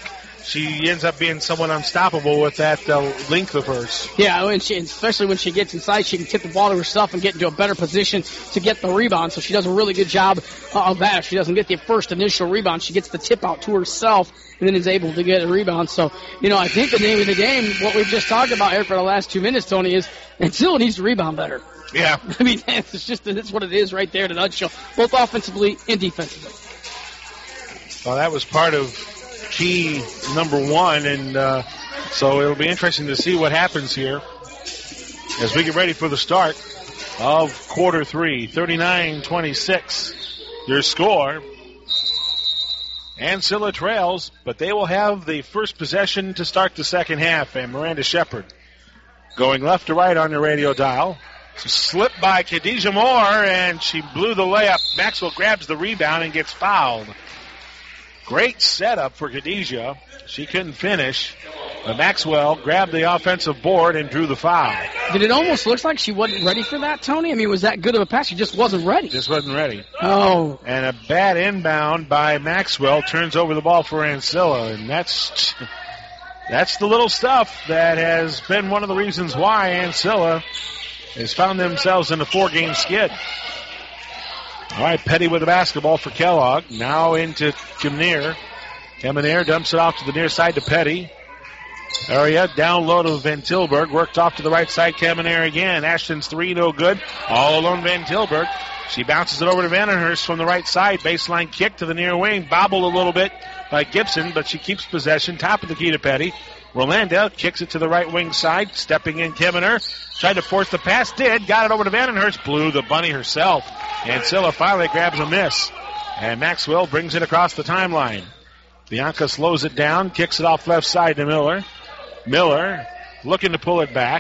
she ends up being somewhat unstoppable with that uh, length of hers. Yeah, when she, especially when she gets inside, she can tip the ball to herself and get into a better position to get the rebound. So she does a really good job uh, of that. If she doesn't get the first initial rebound, she gets the tip out to herself and then is able to get a rebound. So, you know, I think the name of the game, what we've just talked about here for the last two minutes, Tony, is Ancilla needs to rebound better. Yeah. I mean, it's just that's what it is right there in a nutshell, both offensively and defensively. Well, that was part of key number one, and uh, so it'll be interesting to see what happens here as we get ready for the start of quarter three. thirty-nine twenty-six, your score. Ancilla trails, but they will have the first possession to start the second half, and Miranda Shepard going left to right on the radio dial. She slipped by Khadijah Moore, and she blew the layup. Maxwell grabs the rebound and gets fouled. Great setup for Khadijah. She couldn't finish, but Maxwell grabbed the offensive board and drew the foul. Did it almost look like she wasn't ready for that, Tony? I mean, was that good of a pass? She just wasn't ready. Just wasn't ready. Oh. And a bad inbound by Maxwell turns over the ball for Ancilla, and that's that's the little stuff that has been one of the reasons why Ancilla has found themselves in a four-game skid. All right, Petty with the basketball for Kellogg. Now into Kamenier. Kamenier dumps it off to the near side to Petty. Area down low to Van Tilburg. Worked off to the right side. Kamenier again. Ashton's three, no good. All alone Van Tilburg. She bounces it over to Vandenhurst from the right side. Baseline kick to the near wing. Bobbled a little bit by Gibson, but she keeps possession. Top of the key to Petty. Rolanda kicks it to the right wing side. Stepping in Kamenier. Tried to force the pass. Did. Got it over to Vandenhurst. Blew the bunny herself. Ancilla finally grabs a miss. And Maxwell brings it across the timeline. Bianca slows it down. Kicks it off left side to Miller. Miller looking to pull it back.